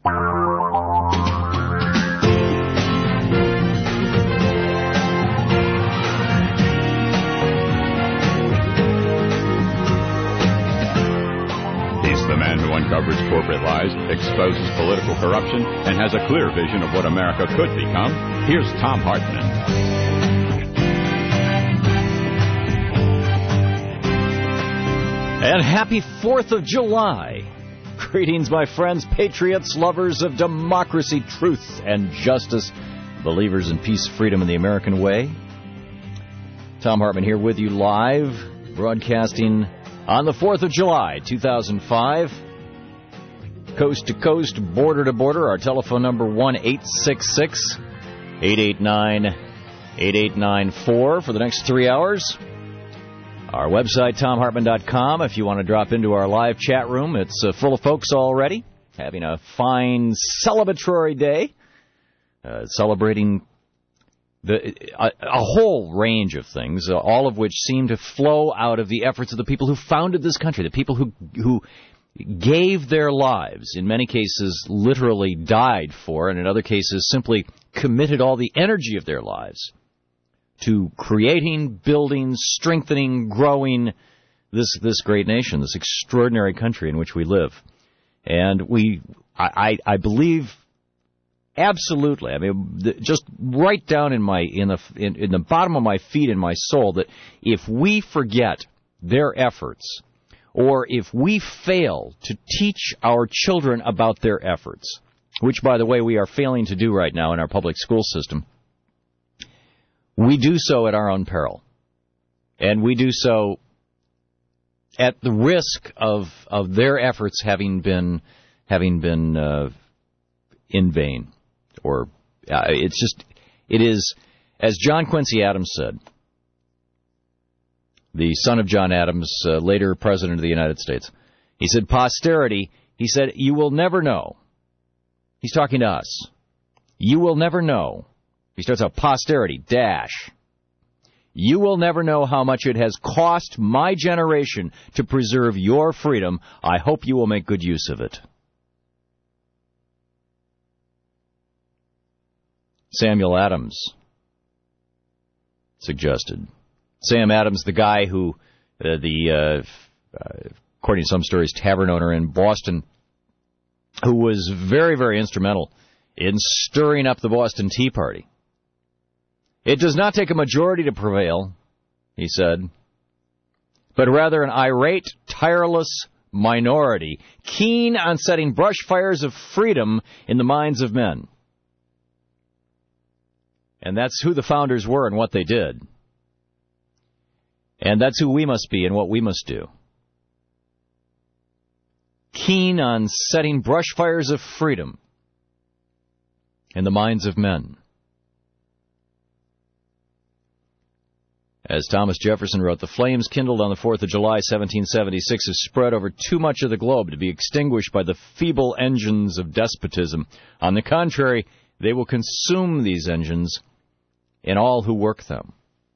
Uncovers corporate lies, exposes political corruption, and has a clear vision of what America could become. Here's Thom Hartmann. And happy 4th of July. Greetings, my friends, patriots, lovers of democracy, truth, and justice, believers in peace, freedom, and the American way. Thom Hartmann here with you live, broadcasting on the 4th of July, 2005. Coast to coast, border to border. Our telephone number, 1-866-889-8894 for the next 3 hours. Our website, ThomHartmann.com, if you want to drop into our live chat room. It's full of folks already, having a fine celebratory day, celebrating a whole range of things, all of which seem to flow out of the efforts of the people who founded this country, the people who gave their lives, in many cases literally died for, and in other cases simply committed all the energy of their lives to creating, building, strengthening, growing this great nation, this extraordinary country in which we live. And I believe absolutely, I mean, just right down in the bottom of my feet, in my soul, that if we forget their efforts, or if we fail to teach our children about their efforts, which, by the way, we are failing to do right now in our public school system, we do so at our own peril. And we do so at the risk of their efforts having been in vain. Or it is, as John Quincy Adams said, the son of John Adams, later President of the United States. He said, posterity, he said, you will never know. He's talking to us. You will never know. He starts out, posterity, dash. You will never know how much it has cost my generation to preserve your freedom. I hope you will make good use of it. Samuel Adams suggested. Sam Adams, the guy who, according to some stories, tavern owner in Boston, who was very, very instrumental in stirring up the Boston Tea Party. It does not take a majority to prevail, he said, but rather an irate, tireless minority, keen on setting brush fires of freedom in the minds of men. And that's who the founders were and what they did. And that's who we must be and what we must do. Keen on setting brush fires of freedom in the minds of men. As Thomas Jefferson wrote, the flames kindled on the 4th of July, 1776, have spread over too much of the globe to be extinguished by the feeble engines of despotism. On the contrary, they will consume these engines and all who work them.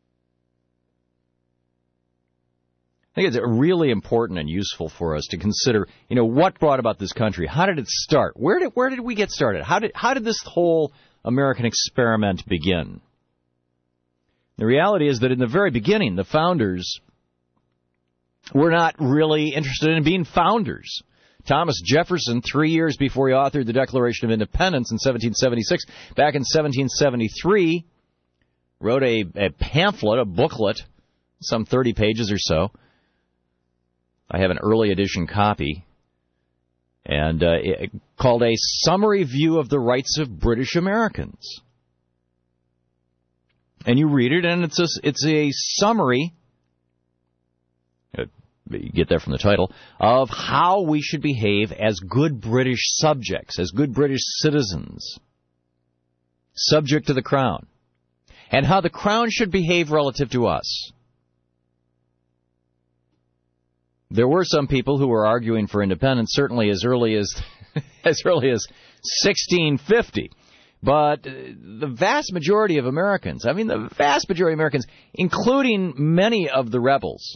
I think it's really important and useful for us to consider, what brought about this country? How did it start? Where did we get started? How did this whole American experiment begin? The reality is that in the very beginning, the founders were not really interested in being founders. Thomas Jefferson, 3 years before he authored the Declaration of Independence in 1776, back in 1773, wrote a pamphlet, a booklet, some 30 pages or so. I have an early edition copy, and called A Summary View of the Rights of British Americans. And you read it, and it's a summary, you get that from the title, of how we should behave as good British subjects, as good British citizens, subject to the Crown, and how the Crown should behave relative to us. There were some people who were arguing for independence, certainly as early as 1650. But the vast majority of Americans, including many of the rebels,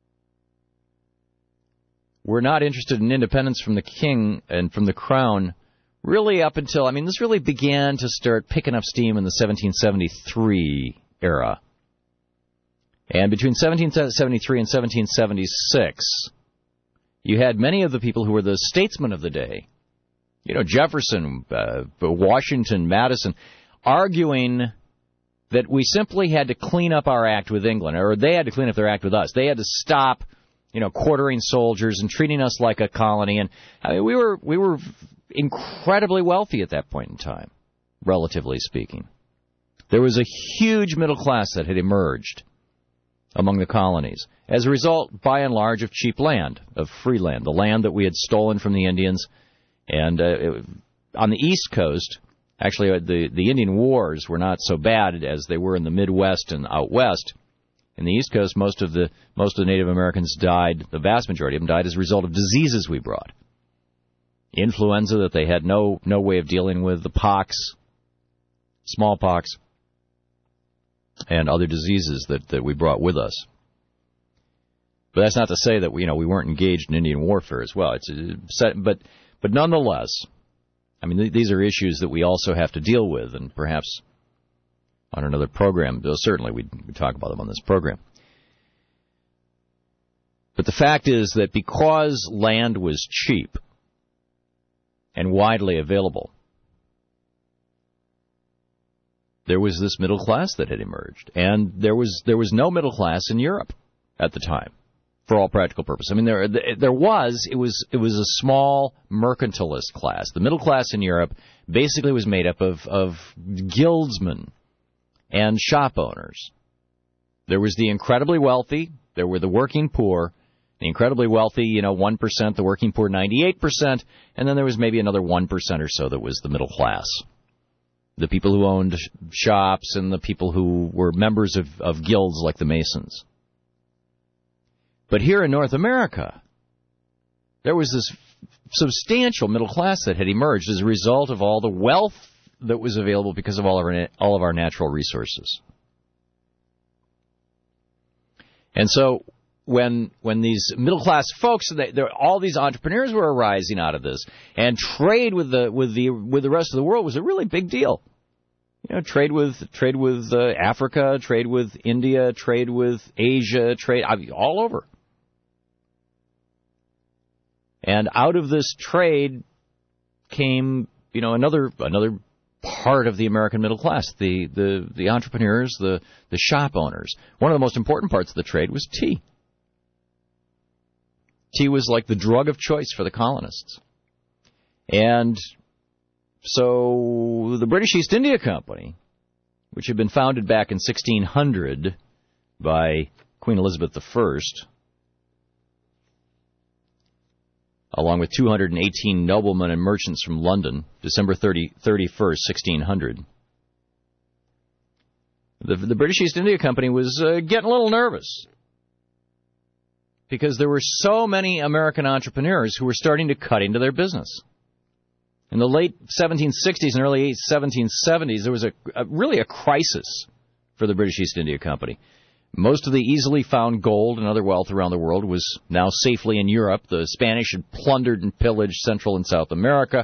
were not interested in independence from the king and from the Crown really up until, this really began to start picking up steam in the 1773 era. And between 1773 and 1776, you had many of the people who were the statesmen of the day, Jefferson, Washington, Madison, arguing that we simply had to clean up our act with England, or they had to clean up their act with us. They had to stop, quartering soldiers and treating us like a colony. And we were incredibly wealthy at that point in time, relatively speaking. There was a huge middle class that had emerged among the colonies as a result, by and large, of cheap land, of free land, the land that we had stolen from the Indians. And on the East Coast, actually, the Indian Wars were not so bad as they were in the Midwest and out west. In the East Coast, most of the Native Americans died, the vast majority of them died as a result of diseases we brought. Influenza that they had no way of dealing with, the pox, smallpox, and other diseases that we brought with us. But that's not to say that we weren't engaged in Indian warfare as well. But nonetheless, these are issues that we also have to deal with, and perhaps on another program, certainly we talk about them on this program. But the fact is that because land was cheap and widely available, there was this middle class that had emerged, and there was no middle class in Europe at the time, for all practical purposes. It was a small mercantilist class. The middle class in Europe basically was made up of guildsmen and shop owners. There was the incredibly wealthy, there were the working poor, the incredibly wealthy, 1%, the working poor 98%, and then there was maybe another 1% or so that was the middle class. The people who owned shops and the people who were members of guilds like the Masons. But here in North America, there was this substantial middle class that had emerged as a result of all the wealth that was available because of all of our natural resources. And so when these middle class folks, all these entrepreneurs were arising out of this, and trade with the rest of the world was a really big deal. Trade with Africa, trade with India, trade with Asia, all over. And out of this trade came, another part of the American middle class, the entrepreneurs, the shop owners. One of the most important parts of the trade was tea. Tea was like the drug of choice for the colonists. And so the British East India Company, which had been founded back in 1600 by Queen Elizabeth I, along with 218 noblemen and merchants from London, December 31st, 1600. The British East India Company was getting a little nervous because there were so many American entrepreneurs who were starting to cut into their business. In the late 1760s and early 1770s, there was really a crisis for the British East India Company. Most of the easily found gold and other wealth around the world was now safely in Europe. The Spanish had plundered and pillaged Central and South America.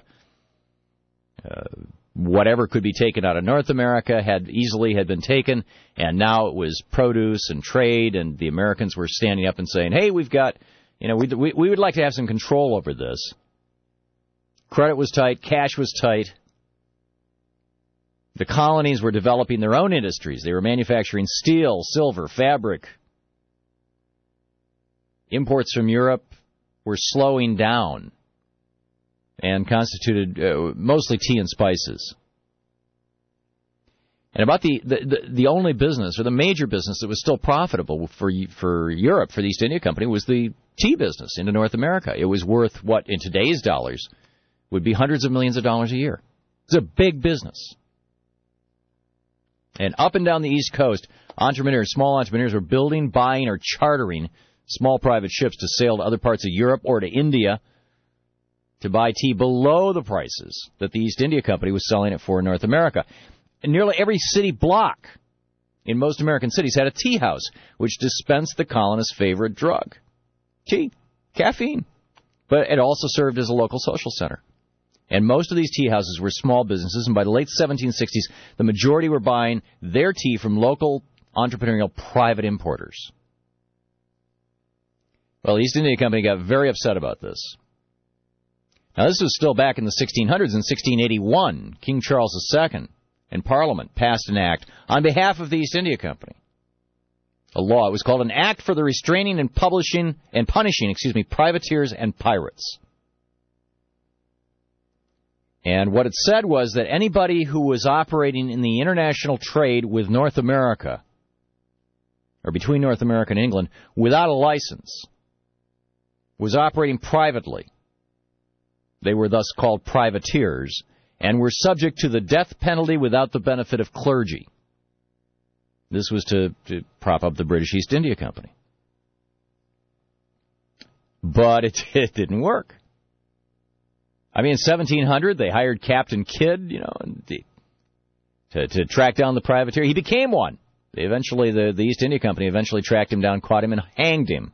Whatever could be taken out of North America had been taken, and now it was produce and trade, and the Americans were standing up and saying, hey, we've got, we would like to have some control over this. Credit was tight, cash was tight. The colonies were developing their own industries. They were manufacturing steel, silver, fabric. Imports from Europe were slowing down and constituted mostly tea and spices. And about the only business, or the major business that was still profitable for Europe, for the East India Company, was the tea business into North America. It was worth what, in today's dollars, would be hundreds of millions of dollars a year. It's a big business. And up and down the East Coast, small entrepreneurs were building, buying, or chartering small private ships to sail to other parts of Europe or to India to buy tea below the prices that the East India Company was selling it for in North America. And nearly every city block in most American cities had a tea house, which dispensed the colonists' favorite drug, tea, caffeine. But it also served as a local social center. And most of these tea houses were small businesses, and by the late 1760s, the majority were buying their tea from local entrepreneurial private importers. Well, the East India Company got very upset about this. Now, this was still back in the 1600s. In 1681, King Charles II and Parliament passed an act on behalf of the East India Company. A law. It was called an Act for the Restraining and Punishing Privateers and Pirates. And what it said was that anybody who was operating in the international trade with North America, or between North America and England, without a license, was operating privately. They were thus called privateers, and were subject to the death penalty without the benefit of clergy. This was to prop up the British East India Company. But it didn't work. I mean, in 1700, they hired Captain Kidd, to track down the privateer. He became one. Eventually, the East India Company eventually tracked him down, caught him, and hanged him.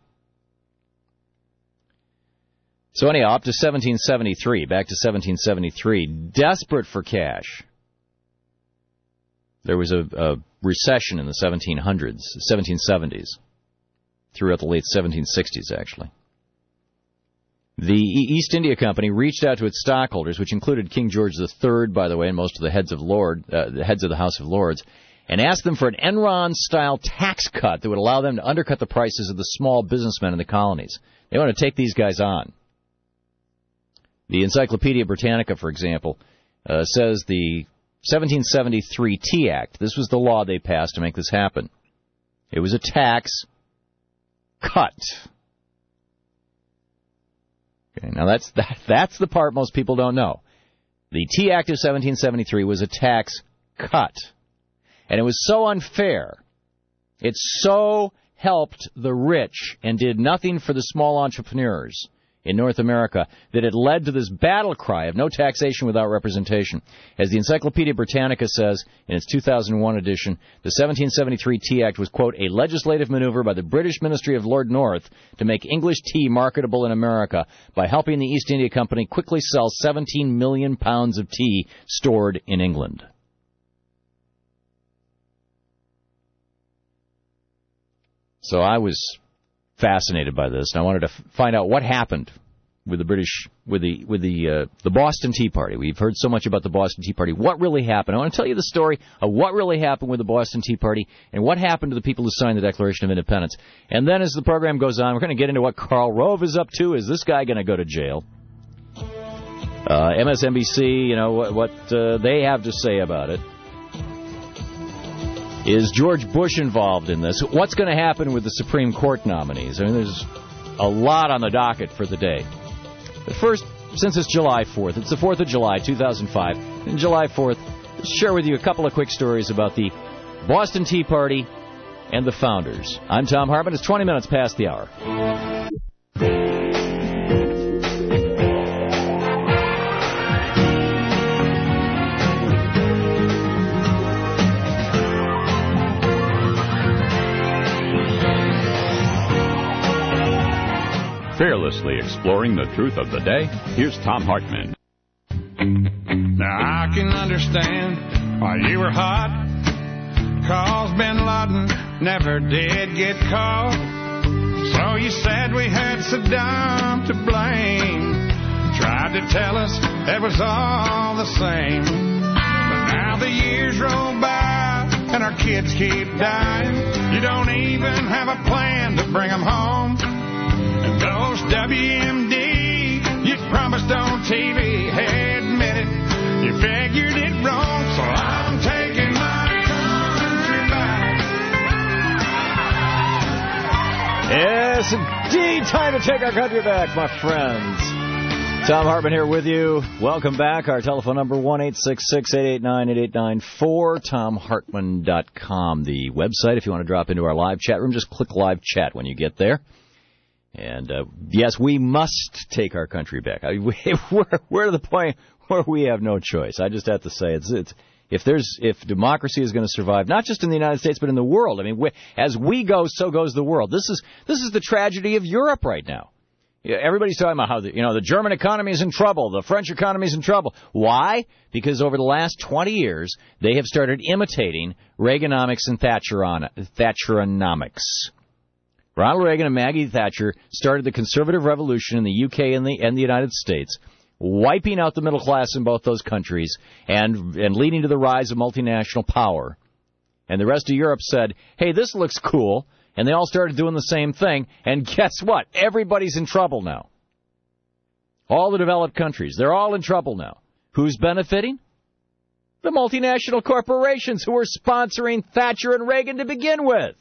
So anyhow, up to 1773, back to 1773, desperate for cash. There was a recession in the 1770s, throughout the late 1760s, actually. The East India Company reached out to its stockholders, which included King George III, by the way, and most of the heads of the House of Lords, and asked them for an Enron-style tax cut that would allow them to undercut the prices of the small businessmen in the colonies. They want to take these guys on. The Encyclopedia Britannica, for example, says the 1773 Tea Act, this was the law they passed to make this happen. It was a tax cut. Okay, now that's the part most people don't know. The Tea Act of 1773 was a tax cut. And it was so unfair. It so helped the rich and did nothing for the small entrepreneurs in North America that it led to this battle cry of no taxation without representation. As the Encyclopedia Britannica says in its 2001 edition, the 1773 Tea Act was, quote, a legislative maneuver by the British Ministry of Lord North to make English tea marketable in America by helping the East India Company quickly sell 17 million pounds of tea stored in England. So I was fascinated by this, and I wanted to find out what happened with the British, with the Boston Tea Party. We've heard so much about the Boston Tea Party. What really happened? I want to tell you the story of what really happened with the Boston Tea Party and what happened to the people who signed the Declaration of Independence. And then as the program goes on, we're going to get into what Karl Rove is up to. Is this guy going to go to jail? MSNBC, what they have to say about it. Is George Bush involved in this? What's going to happen with the Supreme Court nominees? I mean, there's a lot on the docket for the day. But first, since it's July 4th, it's the 4th of July, 2005, and July 4th, let's share with you a couple of quick stories about the Boston Tea Party and the founders. I'm Tom Hartman. It's 20 minutes past the hour. Fearlessly exploring the truth of the day, here's Tom Hartman. Now I can understand why you were hot, 'cause bin Laden never did get caught. So you said we had Saddam to blame, tried to tell us it was all the same. But now the years roll by and our kids keep dying. You don't even have a plan to bring them home. And those WMD you promised on TV, hey, admit it, you figured it wrong. So I'm taking my country back. Yes, indeed, time to take our country back, my friends. Tom Hartman here with you. Welcome back. Our telephone number, 1-866-889-8894, TomHartman.com. The website, if you want to drop into our live chat room, just click live chat when you get there. And, yes, we must take our country back. We're to the point where we have no choice. I just have to say, if democracy is going to survive, not just in the United States, but in the world. I mean, as we go, so goes the world. This is the tragedy of Europe right now. Yeah, everybody's talking about how the German economy is in trouble, the French economy is in trouble. Why? Because over the last 20 years, they have started imitating Reaganomics and Thatcheronomics. Ronald Reagan and Maggie Thatcher started the conservative revolution in the UK and the United States, wiping out the middle class in both those countries and leading to the rise of multinational power. And the rest of Europe said, hey, this looks cool. And they all started doing the same thing. And guess what? Everybody's in trouble now. All the developed countries, they're all in trouble now. Who's benefiting? The multinational corporations who were sponsoring Thatcher and Reagan to begin with.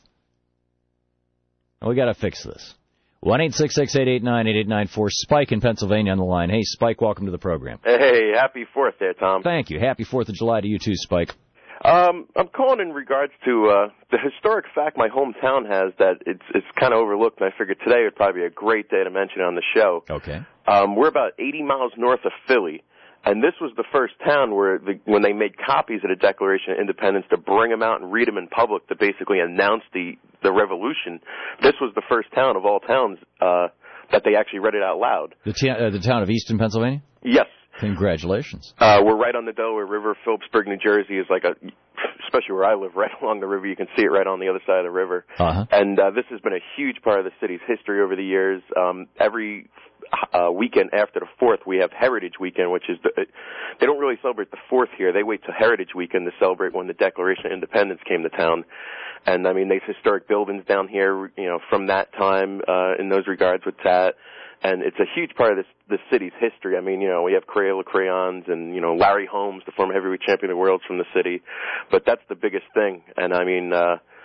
And we got to fix this. 1-866-889-8894. Spike in Pennsylvania on the line. Hey, Spike, welcome to the program. Hey, happy 4th there, Tom. Thank you. Happy 4th of July to you too, Spike. I'm calling in regards to the historic fact my hometown has that it's kind of overlooked, and I figured today would probably be a great day to mention it on the show. Okay. We're about 80 miles north of Philly, and this was the first town where when they made copies of the Declaration of Independence to bring them out and read them in public to basically announce the revolution, this was the first town of all towns that they actually read it out loud. The town of Easton, Pennsylvania? Yes. Congratulations. We're right on the Delaware River. Phillipsburg, New Jersey is especially where I live, right along the river. You can see it right on the other side of the river. Uh-huh. And this has been a huge part of the city's history over the years. Every weekend after the 4th, we have Heritage Weekend, which is they don't really celebrate the 4th here. They wait till Heritage Weekend to celebrate when the Declaration of Independence came to town. And, I mean, there's historic buildings down here, from that time in those regards with that. And it's a huge part of the city's history. I mean, we have Crayola crayons and, Larry Holmes, the former heavyweight champion of the world, from the city. But that's the biggest thing. And, I mean,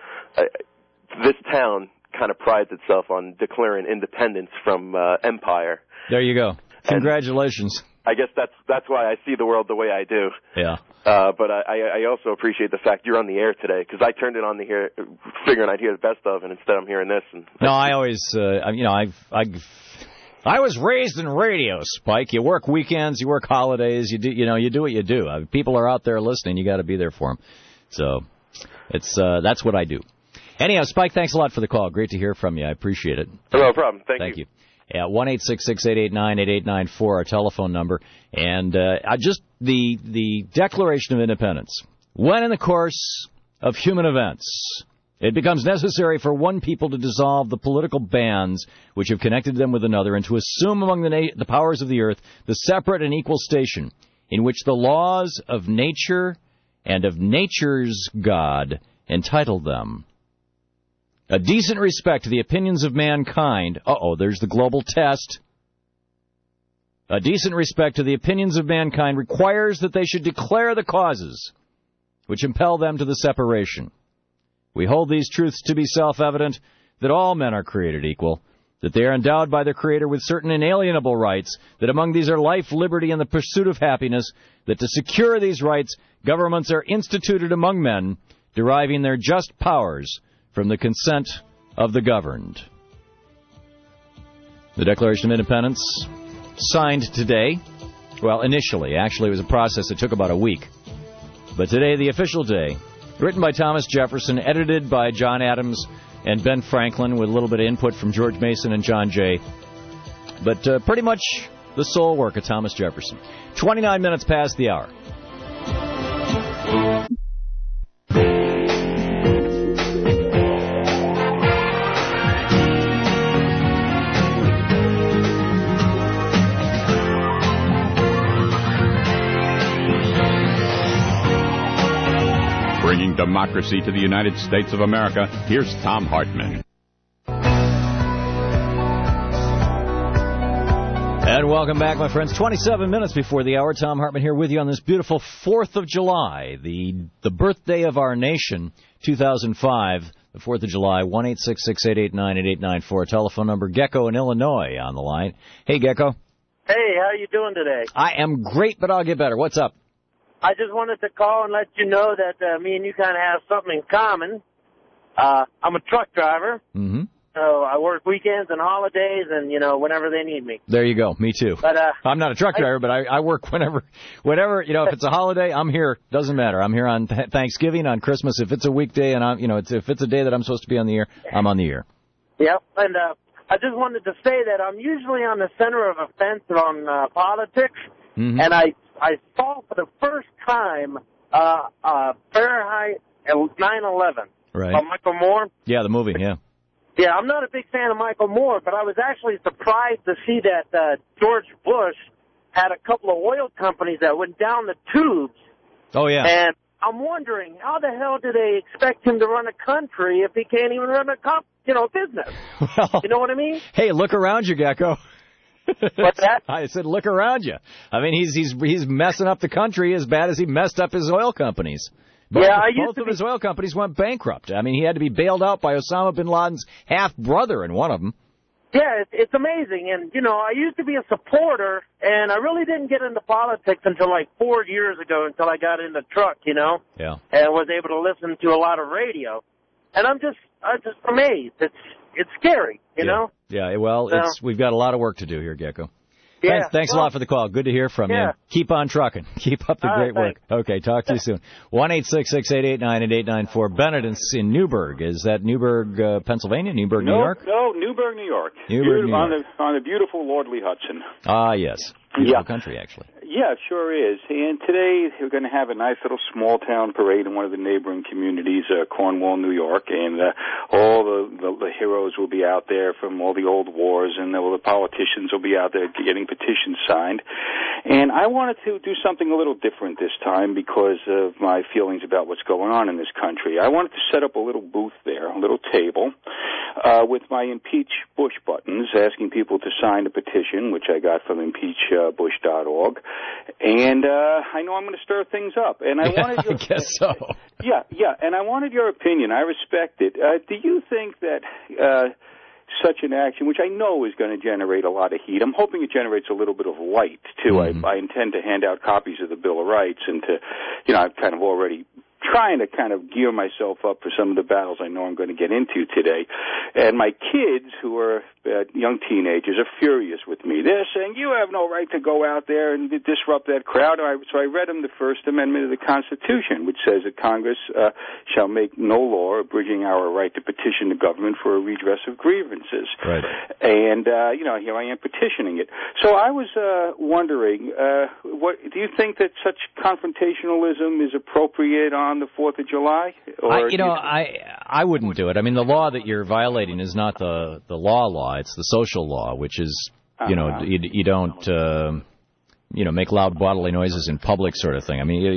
this town kind of prides itself on declaring independence from empire. There you go. Congratulations. And I guess that's why I see the world the way I do. Yeah. But I also appreciate the fact you're on the air today, because I turned it on the air figuring I'd hear the best of, and instead I'm hearing this. No, I always, I was raised in radio, Spike. You work weekends, you work holidays, you do what you do. People are out there listening. You got to be there for them. So that's what I do. Anyhow, Spike, thanks a lot for the call. Great to hear from you. I appreciate it. No problem. Thank you. At 1-866-889-8894, our telephone number. And just the Declaration of Independence. When in the course of human events it becomes necessary for one people to dissolve the political bands which have connected them with another, and to assume among the powers of the earth the separate and equal station in which the laws of nature and of nature's God entitle them. A decent respect to the opinions of mankind. There's the global test. A decent respect to the opinions of mankind requires that they should declare the causes which impel them to the separation. We hold these truths to be self-evident, that all men are created equal, that they are endowed by their Creator with certain inalienable rights, that among these are life, liberty, and the pursuit of happiness, that to secure these rights, governments are instituted among men, deriving their just powers from the consent of the governed. The Declaration of Independence, signed today. Well, initially. Actually, it was a process that took about a week. But today, the official day. Written by Thomas Jefferson, edited by John Adams and Ben Franklin, with a little bit of input from George Mason and John Jay. But pretty much the sole work of Thomas Jefferson. 29 minutes past the hour. Bringing democracy to the United States of America, here's Thom Hartmann. And welcome back, my friends. 27 minutes before the hour. Thom Hartmann here with you on this beautiful 4th of July, the birthday of our nation, 2005, the 4th of July, 1-866-889-8894. Telephone number, Gecko in Illinois on the line. Hey, Gecko. Hey, how are you doing today? I am great, but I'll get better. What's up? I just wanted to call and let you know that me and you kind of have something in common. I'm a truck driver. Mm-hmm. So I work weekends and holidays and, whenever they need me. There you go. Me too. But I'm not a truck driver, but I work whenever, if it's a holiday, I'm here. Doesn't matter. I'm here on Thanksgiving, on Christmas. If it's a weekday and if it's a day that I'm supposed to be on the air, I'm on the air. Yep. And I just wanted to say that I'm usually on the center of a fence on politics, and I saw for the first time Fahrenheit 9/11 by Michael Moore. Yeah, the movie, yeah. Yeah, I'm not a big fan of Michael Moore, but I was actually surprised to see that George Bush had a couple of oil companies that went down the tubes. Oh, yeah. And I'm wondering, how the hell do they expect him to run a country if he can't even run a business? Well, you know what I mean? Hey, look around you, Gecko. What's that? I said, look around you. I mean, he's messing up the country as bad as he messed up his oil companies. Both of his oil companies went bankrupt. I mean, he had to be bailed out by Osama bin Laden's half-brother in one of them. Yeah, it's amazing. And, I used to be a supporter, and I really didn't get into politics until like 4 years ago, until I got in the truck, Yeah. And was able to listen to a lot of radio. And I'm just amazed. It's scary, you know? Yeah, well, we've got a lot of work to do here, Gecko. Yeah. Thanks a lot for the call. Good to hear from you. Keep on trucking. Keep up the great work. Okay, talk to you soon. 1-866-889-8894. Bennett in Newburgh. Is that Newburgh, Pennsylvania? Newburgh, New York? No, Newburgh, New York. Newburgh, New York. On the beautiful Lordly Hudson. Ah, yes. Beautiful country, actually. Yeah, it sure is. And today we're going to have a nice little small-town parade in one of the neighboring communities, Cornwall, New York, and all the heroes will be out there from all the old wars, and all the politicians will be out there getting petitions signed. And I wanted to do something a little different this time because of my feelings about what's going on in this country. I wanted to set up a little booth there, a little table, with my Impeach Bush buttons, asking people to sign a petition, which I got from impeachbush.org. And I know I'm going to stir things up. And I wanted I guess so. Yeah, and I wanted your opinion. I respect it. Do you think that such an action, which I know is going to generate a lot of heat, I'm hoping it generates a little bit of light, too. Mm-hmm. I intend to hand out copies of the Bill of Rights and I'm kind of already trying to kind of gear myself up for some of the battles I know I'm going to get into today. And my kids, who are young teenagers, are furious with me. They're saying, you have no right to go out there and disrupt that crowd. So I read them the First Amendment of the Constitution, which says that Congress shall make no law abridging our right to petition the government for a redress of grievances. Right. And, here I am petitioning it. So I was wondering, what do you think that such confrontationalism is appropriate on the 4th of July? Or I wouldn't do it. I mean, the law that you're violating is not the law. It's the social law, which is, you don't, make loud bodily noises in public sort of thing. I mean,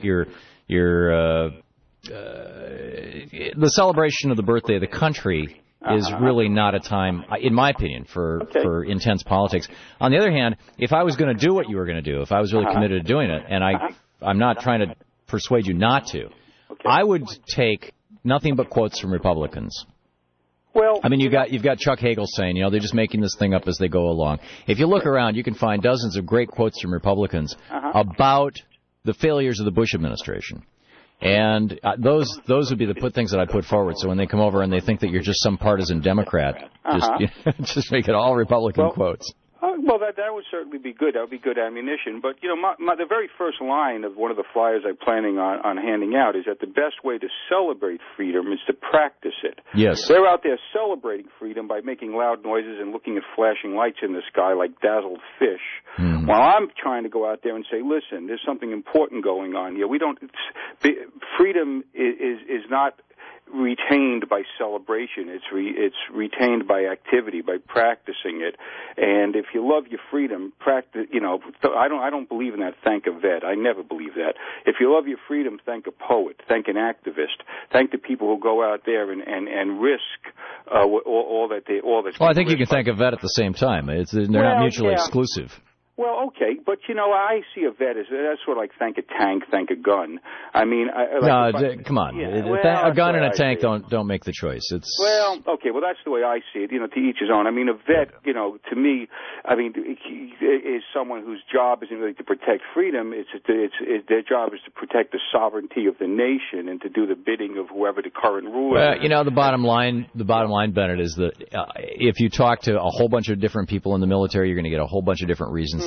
the celebration of the birthday of the country is really not a time, in my opinion, for intense politics. On the other hand, if I was going to do what you were going to do, if I was really committed to doing it, and I'm not trying to persuade you not to, I would take nothing but quotes from Republicans. Well, I mean, you've got Chuck Hagel saying, they're just making this thing up as they go along. If you look around, you can find dozens of great quotes from Republicans about the failures of the Bush administration. And those would be the things that I put forward. So when they come over and they think that you're just some partisan Democrat, just make it all Republican quotes. Well, that would certainly be good. That would be good ammunition. But, the very first line of one of the flyers I'm planning on handing out is that the best way to celebrate freedom is to practice it. Yes. They're out there celebrating freedom by making loud noises and looking at flashing lights in the sky like dazzled fish. Mm. While I'm trying to go out there and say, listen, there's something important going on here. Freedom is not retained by celebration. It's retained by activity, by practicing it. And if you love your freedom, practice. I don't believe in that. Thank a vet. I never believe that. If you love your freedom, thank a poet. Thank an activist. Thank the people who go out there and risk all that's. Well, I think you can thank a vet at the same time. They're not mutually exclusive. Well, okay, but I see a vet as that's sort of like thank a tank, thank a gun. I mean, come on, a gun and a tank don't make the choice. It's okay. Well, that's the way I see it. To each his own. I mean, a vet, to me, is someone whose job isn't really to protect freedom. It's their job is to protect the sovereignty of the nation and to do the bidding of whoever the current ruler. Well, the bottom line, Bennett, is that if you talk to a whole bunch of different people in the military, you're going to get a whole bunch of different reasons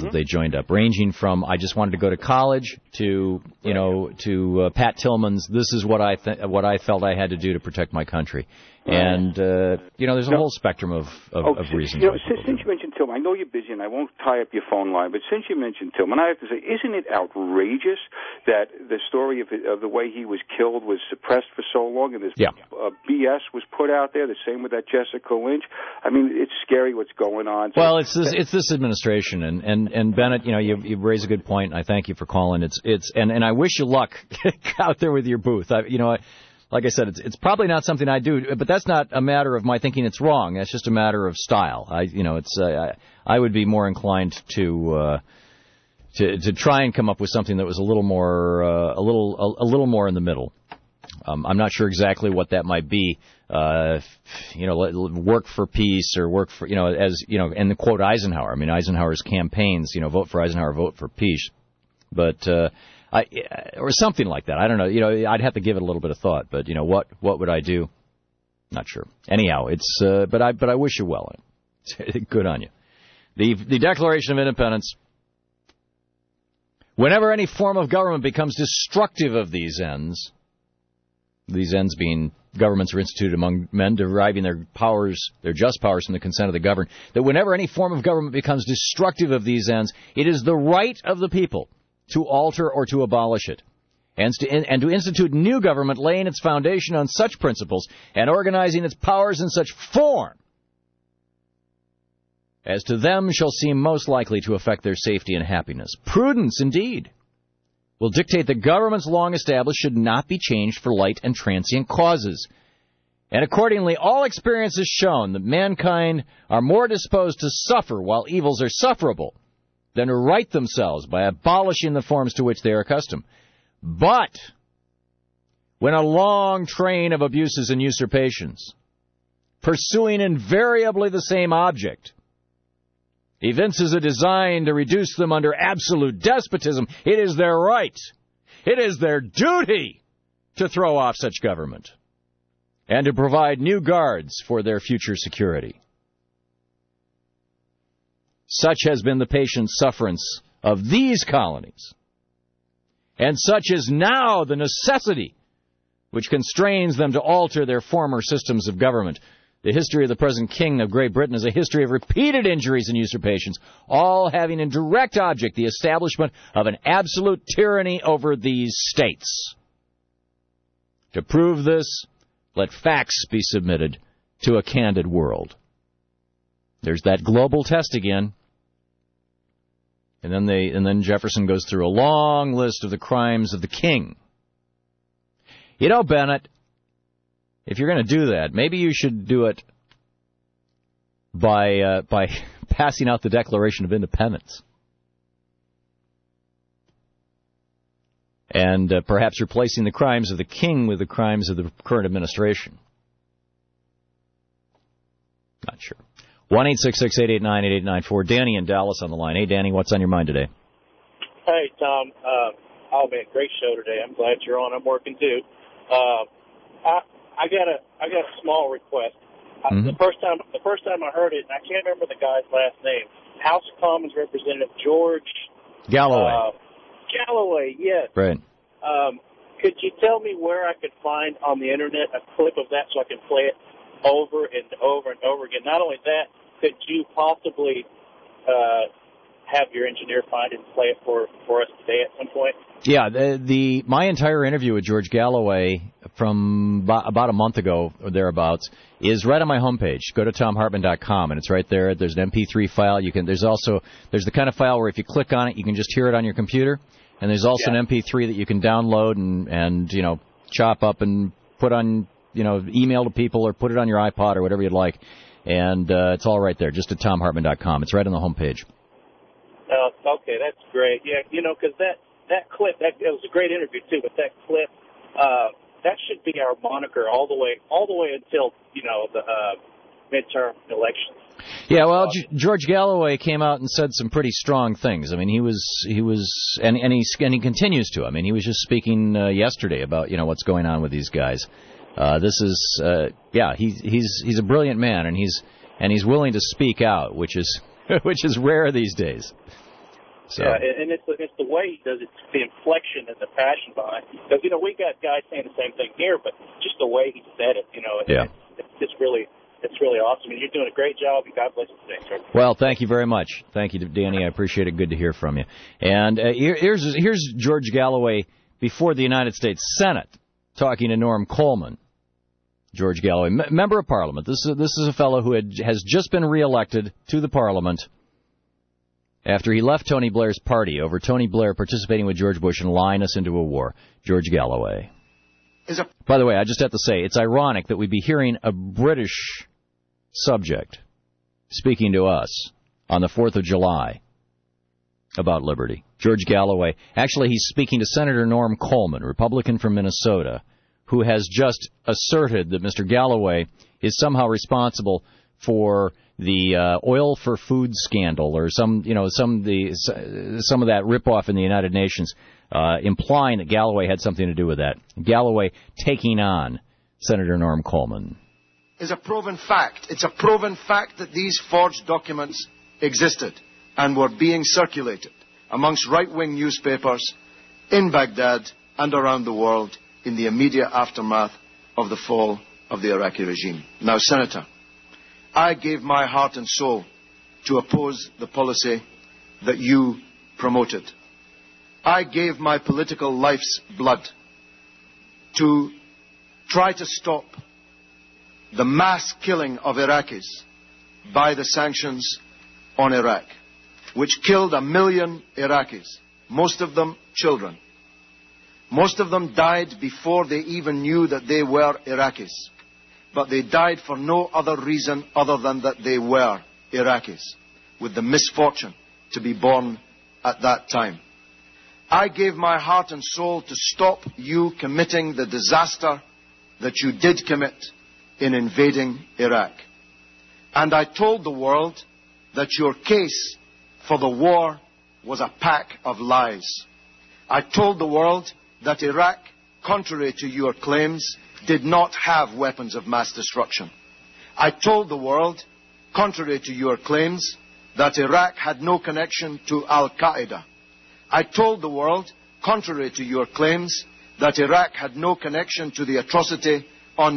that they joined up, ranging from I just wanted to go to college to to Pat Tillman's. This is what I felt I had to do to protect my country. And, there's a whole spectrum of reasons. Since you mentioned Tillman, I know you're busy and I won't tie up your phone line, but since you mentioned Tillman, I have to say, isn't it outrageous that the story of the way he was killed was suppressed for so long and this BS was put out there, the same with that Jessica Lynch? I mean, it's scary what's going on. Well, it's this administration, and Bennett, you raise a good point, and I thank you for calling. And I wish you luck out there with your booth. Like I said, it's probably not something I do, but that's not a matter of my thinking it's wrong. That's just a matter of style. I would be more inclined to try and come up with something that was a little more in the middle. I'm not sure exactly what that might be. Work for peace or work for and the quote Eisenhower. I mean, Eisenhower's campaigns, vote for Eisenhower, vote for peace, but. Or something like that. I don't know. I'd have to give it a little bit of thought. But what would I do? Not sure. Anyhow, it's. But I wish you well. Good on you. The Declaration of Independence. Whenever any form of government becomes destructive of these ends being governments are instituted among men deriving their just powers from the consent of the governed. That whenever any form of government becomes destructive of these ends, it is the right of the people to alter or to abolish it, and to institute new government laying its foundation on such principles and organizing its powers in such form as to them shall seem most likely to affect their safety and happiness. Prudence, indeed, will dictate that governments long established should not be changed for light and transient causes. And accordingly, all experience has shown that mankind are more disposed to suffer while evils are sufferable than to right themselves by abolishing the forms to which they are accustomed. But when a long train of abuses and usurpations, pursuing invariably the same object, evinces a design to reduce them under absolute despotism, it is their right, it is their duty to throw off such government and to provide new guards for their future security. Such has been the patient sufferance of these colonies, and such is now the necessity which constrains them to alter their former systems of government. The history of the present King of Great Britain is a history of repeated injuries and usurpations, all having in direct object the establishment of an absolute tyranny over these states. To prove this, let facts be submitted to a candid world. There's that global test again. And then Jefferson goes through a long list of the crimes of the king. Bennett, if you're going to do that, maybe you should do it by passing out the Declaration of Independence. And perhaps replacing the crimes of the king with the crimes of the current administration. Not sure. 1-866-889-8894. Danny in Dallas on the line. Hey, Danny, what's on your mind today? Hey, Tom. Man, great show today. I'm glad you're on. I'm working too. I got a small request. The first time I heard it, and I can't remember the guy's last name. House of Commons Representative George Galloway. Galloway, yes. Right. Could you tell me where I could find on the internet a clip of that so I can play it over and over and over again? Not only that, could you possibly have your engineer find it and play it for us today at some point? Yeah, my entire interview with George Galloway from about a month ago or thereabouts is right on my homepage. Go to TomHartman.com, and it's right there. There's an MP3 file. There's the kind of file where if you click on it, you can just hear it on your computer. And there's also an MP3 that you can download and chop up and put on, email to people or put it on your iPod or whatever you'd like. And it's all right there, just at TomHartman.com. It's right on the homepage. Okay, that's great. Yeah, because that clip, it was a great interview too, but that clip, that should be our moniker all the way until, the midterm elections. Yeah, well, George Galloway came out and said some pretty strong things. I mean, he was, and he continues to. I mean, he was just speaking yesterday about what's going on with these guys. This is, he's a brilliant man, and he's willing to speak out, which is rare these days. So. Yeah, and it's the way he does it, the inflection and the passion behind it. Because, we got guys saying the same thing here, but just the way he said it, it's really awesome. And you're doing a great job, and God bless you today, sir. Well, thank you very much. Thank you, Danny. I appreciate it. Good to hear from you. And here's George Galloway before the United States Senate talking to Norm Coleman. George Galloway, member of Parliament. This is a fellow who has just been reelected to the Parliament after he left Tony Blair's party over Tony Blair participating with George Bush and lying us into a war. George Galloway. By the way, I just have to say, it's ironic that we'd be hearing a British subject speaking to us on the 4th of July about liberty. George Galloway. Actually, he's speaking to Senator Norm Coleman, Republican from Minnesota, who has just asserted that Mr. Galloway is somehow responsible for the oil for food scandal, or some of that ripoff in the United Nations, implying that Galloway had something to do with that. Galloway taking on Senator Norm Coleman. Is a proven fact. It's a proven fact that these forged documents existed and were being circulated amongst right-wing newspapers in Baghdad and around the world in the immediate aftermath of the fall of the Iraqi regime. Now, Senator, I gave my heart and soul to oppose the policy that you promoted. I gave my political life's blood to try to stop the mass killing of Iraqis by the sanctions on Iraq, which killed 1 million Iraqis, most of them children. Most of them died before they even knew that they were Iraqis. But they died for no other reason other than that they were Iraqis, with the misfortune to be born at that time. I gave my heart and soul to stop you committing the disaster that you did commit in invading Iraq. And I told the world that your case for the war was a pack of lies. I told the world that Iraq, contrary to your claims, did not have weapons of mass destruction. I told the world, contrary to your claims, that Iraq had no connection to Al-Qaeda. I told the world, contrary to your claims, that Iraq had no connection to the atrocity on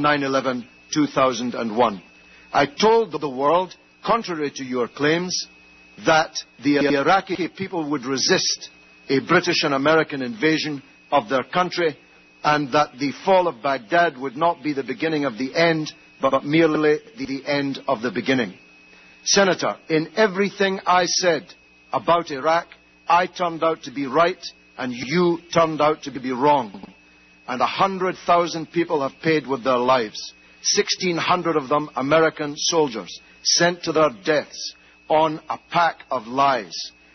9/11/2001. I told the world, contrary to your claims, that the Iraqi people would resist a British and American invasion of their country, and that the fall of Baghdad would not be the beginning of the end, but merely the end of the beginning. Senator, in everything I said about Iraq, I turned out to be right, and you turned out to be wrong. And 100,000 people have paid with their lives. 1,600 of them American soldiers sent to their deaths on a pack of lies.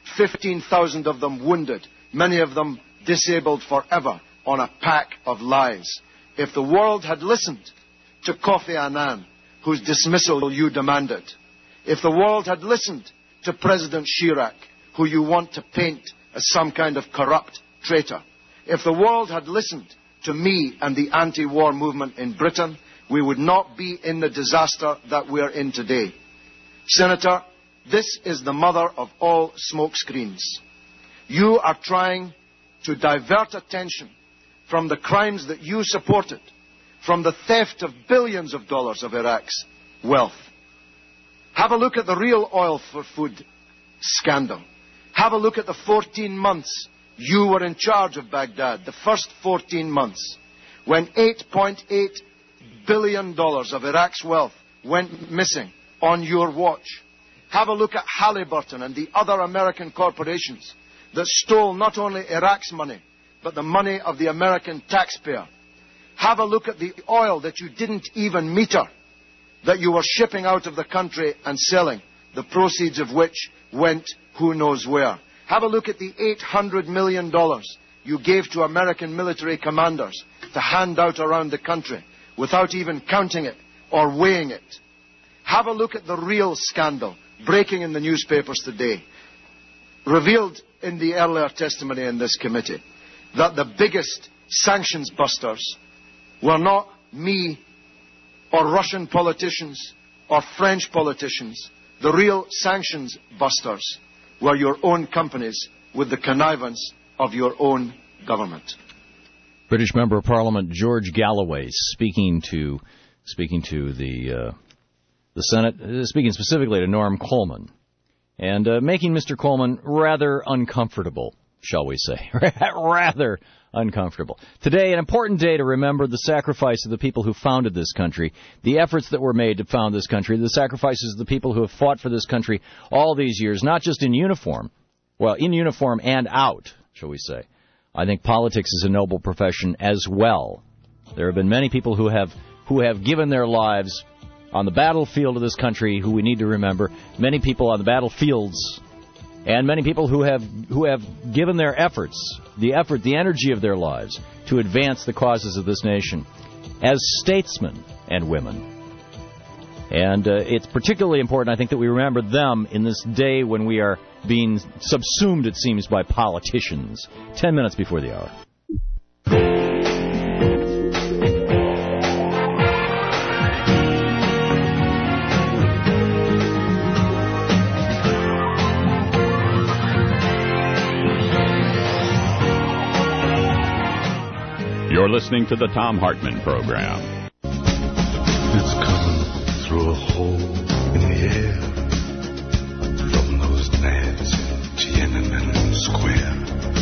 15,000 of them wounded, many of them disabled forever on a pack of lies. If the world had listened to Kofi Annan, whose dismissal you demanded, if the world had listened to President Chirac, who you want to paint as some kind of corrupt traitor, if the world had listened to me and the anti-war movement in Britain, we would not be in the disaster that we are in today. Senator, this is the mother of all smokescreens. You are trying to divert attention from the crimes that you supported, from the theft of billions of dollars of Iraq's wealth. Have a look at the real oil for food scandal. Have a look at the 14 months you were in charge of Baghdad, the first 14 months, when $8.8 billion of Iraq's wealth went missing on your watch. Have a look at Halliburton and the other American corporations that stole not only Iraq's money, but the money of the American taxpayer. Have a look at the oil that you didn't even meter, that you were shipping out of the country and selling, the proceeds of which went who knows where. Have a look at the $800 million you gave to American military commanders to hand out around the country without even counting it or weighing it. Have a look at the real scandal breaking in the newspapers today, revealed in the earlier testimony in this committee, that the biggest sanctions busters were not me or Russian politicians or French politicians. The real sanctions busters were your own companies with the connivance of your own government. British Member of Parliament George Galloway speaking to the Senate, speaking specifically to Norm Coleman, and making Mr. Coleman rather uncomfortable, shall we say. Rather uncomfortable. Today, an important day to remember the sacrifice of the people who founded this country, the efforts that were made to found this country, the sacrifices of the people who have fought for this country all these years, not just in uniform, well, in uniform and out, shall we say. I think politics is a noble profession as well. There have been many people who have given their lives on the battlefield of this country who we need to remember, many people on the battlefields, and many people who have given their efforts, the energy of their lives to advance the causes of this nation as statesmen and women. And it's particularly important, I think, that we remember them in this day when we are being subsumed, it seems, by politicians. 10 minutes before the hour. You're listening to the Thom Hartmann Program. It's coming through a hole in the air from those nads in Tiananmen Square.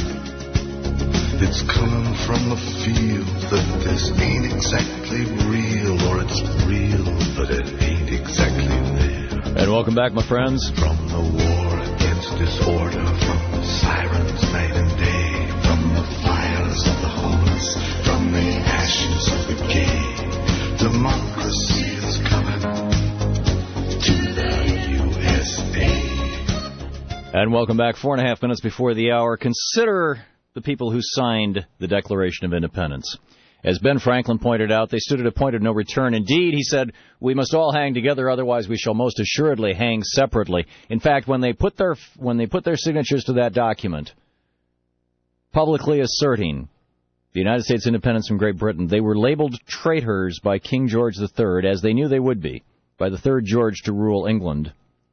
It's coming from the field that this ain't exactly real, or it's real, but it ain't exactly there. And welcome back, my friends. From the war against disorder, from the sirens night and day, from the fires of the homeless, from the ashes of the gay, democracy is coming to the USA. And welcome back. 4.5 minutes before the hour. Consider the people who signed the Declaration of Independence. As Ben Franklin pointed out, they stood at a point of no return. Indeed, he said, we must all hang together, otherwise we shall most assuredly hang separately. In fact, when they put their signatures to that document, publicly asserting the United States independence from Great Britain, they were labeled traitors by King George III, as they knew they would be, by the third George to rule England,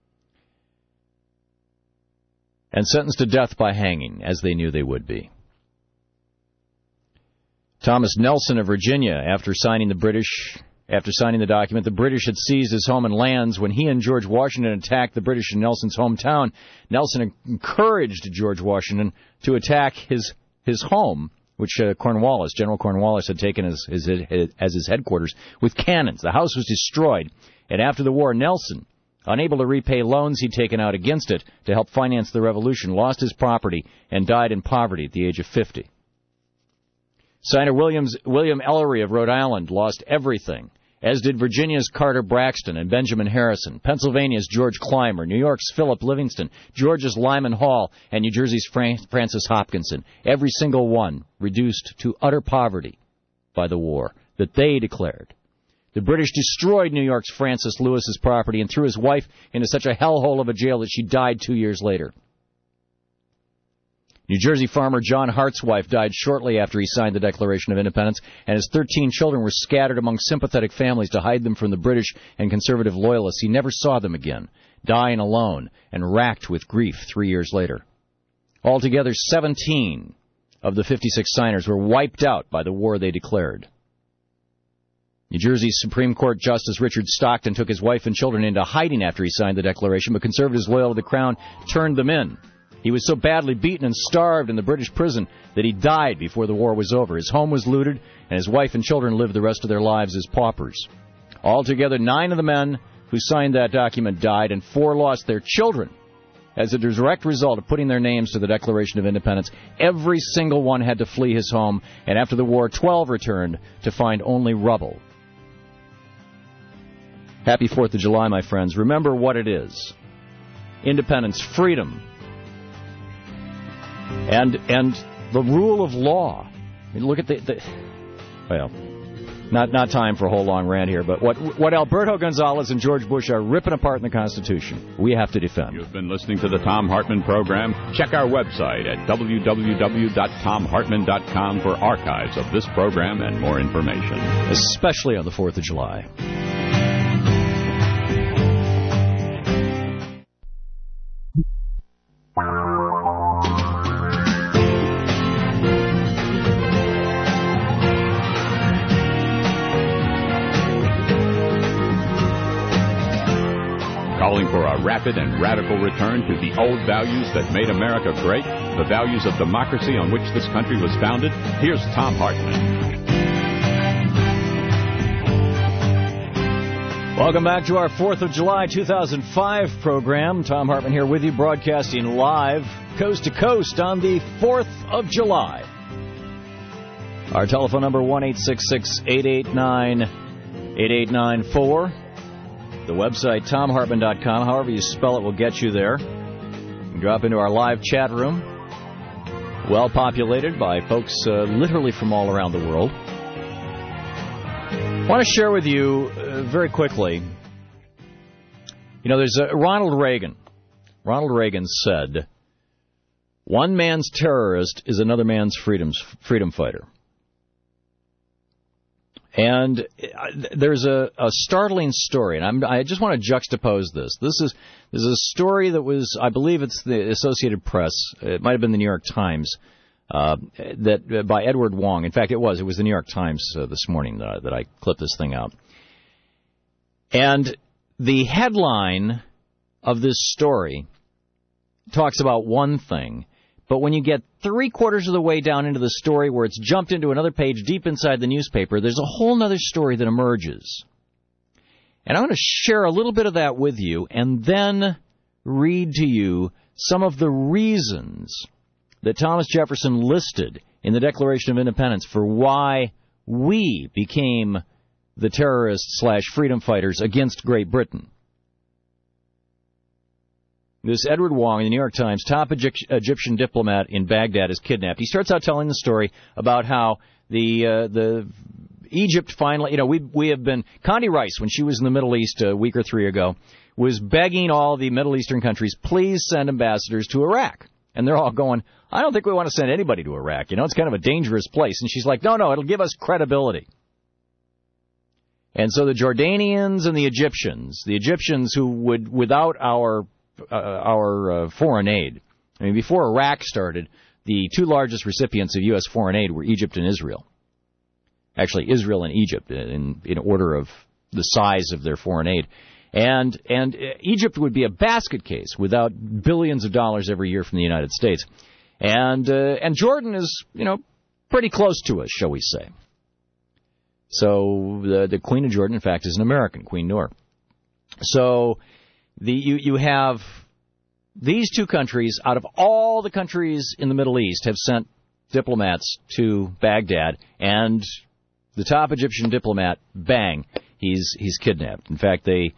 and sentenced to death by hanging, as they knew they would be. Thomas Nelson of Virginia, after signing the document, the British had seized his home and lands. When he and George Washington attacked the British in Nelson's hometown, Nelson encouraged George Washington to attack his home, which General Cornwallis had taken as his headquarters, with cannons. The house was destroyed, and after the war, Nelson, unable to repay loans he'd taken out against it to help finance the revolution, lost his property and died in poverty at the age of 50. Signer William Ellery of Rhode Island lost everything, as did Virginia's Carter Braxton and Benjamin Harrison, Pennsylvania's George Clymer, New York's Philip Livingston, Georgia's Lyman Hall, and New Jersey's Francis Hopkinson, every single one reduced to utter poverty by the war that they declared. The British destroyed New York's Francis Lewis's property and threw his wife into such a hellhole of a jail that she died 2 years later. New Jersey farmer John Hart's wife died shortly after he signed the Declaration of Independence, and his 13 children were scattered among sympathetic families to hide them from the British and conservative loyalists. He never saw them again, dying alone and racked with grief 3 years later. Altogether, 17 of the 56 signers were wiped out by the war they declared. New Jersey's Supreme Court Justice Richard Stockton took his wife and children into hiding after he signed the Declaration, but conservatives loyal to the Crown turned them in. He was so badly beaten and starved in the British prison that he died before the war was over. His home was looted, and his wife and children lived the rest of their lives as paupers. Altogether, 9 of the men who signed that document died, and 4 lost their children as a direct result of putting their names to the Declaration of Independence. Every single one had to flee his home, and after the war, 12 returned to find only rubble. Happy 4th of July, my friends. Remember what it is. Independence, freedom, and the rule of law. I mean, look at well, not time for a whole long rant here, but what Alberto Gonzales and George Bush are ripping apart in the Constitution, we have to defend. You've been listening to the Thom Hartmann Program. Check our website at www.thomhartmann.com for archives of this program and more information. Especially on the 4th of July. rapid and radical return to the old values that made America great, the values of democracy on which this country was founded? Here's Thom Hartmann. Welcome back to our 4th of July 2005 program. Thom Hartmann here with you, broadcasting live, coast to coast on the 4th of July. Our telephone number, 1-866-889-8894. The website, ThomHartmann.com. However you spell it will get you there. You can drop into our live chat room, well populated by folks literally from all around the world. I want to share with you very quickly, there's Ronald Reagan. Ronald Reagan said, "One man's terrorist is another man's freedom fighter." And there's a startling story, and I just want to juxtapose this. This is a story that was, I believe it's the Associated Press, it might have been the New York Times, that by Edward Wong. In fact, it was the New York Times this morning that I clipped this thing out. And the headline of this story talks about one thing, but when you get 3/4 of the way down into the story where it's jumped into another page deep inside the newspaper, there's a whole other story that emerges. And I'm going to share a little bit of that with you and then read to you some of the reasons that Thomas Jefferson listed in the Declaration of Independence for why we became the terrorists/freedom fighters against Great Britain. This Edward Wong in the New York Times, top Egyptian diplomat in Baghdad, is kidnapped. He starts out telling the story about how the Egypt finally, we have been, Condi Rice, when she was in the Middle East a week or 3 ago, was begging all the Middle Eastern countries, please send ambassadors to Iraq. And they're all going, I don't think we want to send anybody to Iraq. It's kind of a dangerous place. And she's like, no, it'll give us credibility. And so the Jordanians and the Egyptians who would, without our foreign aid, before Iraq started, the two largest recipients of U.S. foreign aid were Egypt and Israel. Actually, Israel and Egypt in order of the size of their foreign aid. And Egypt would be a basket case without billions of dollars every year from the United States. And Jordan is, pretty close to us, shall we say. So the Queen of Jordan, in fact, is an American, Queen Noor. So you have these two countries, out of all the countries in the Middle East, have sent diplomats to Baghdad, and the top Egyptian diplomat, bang, he's kidnapped. In fact, three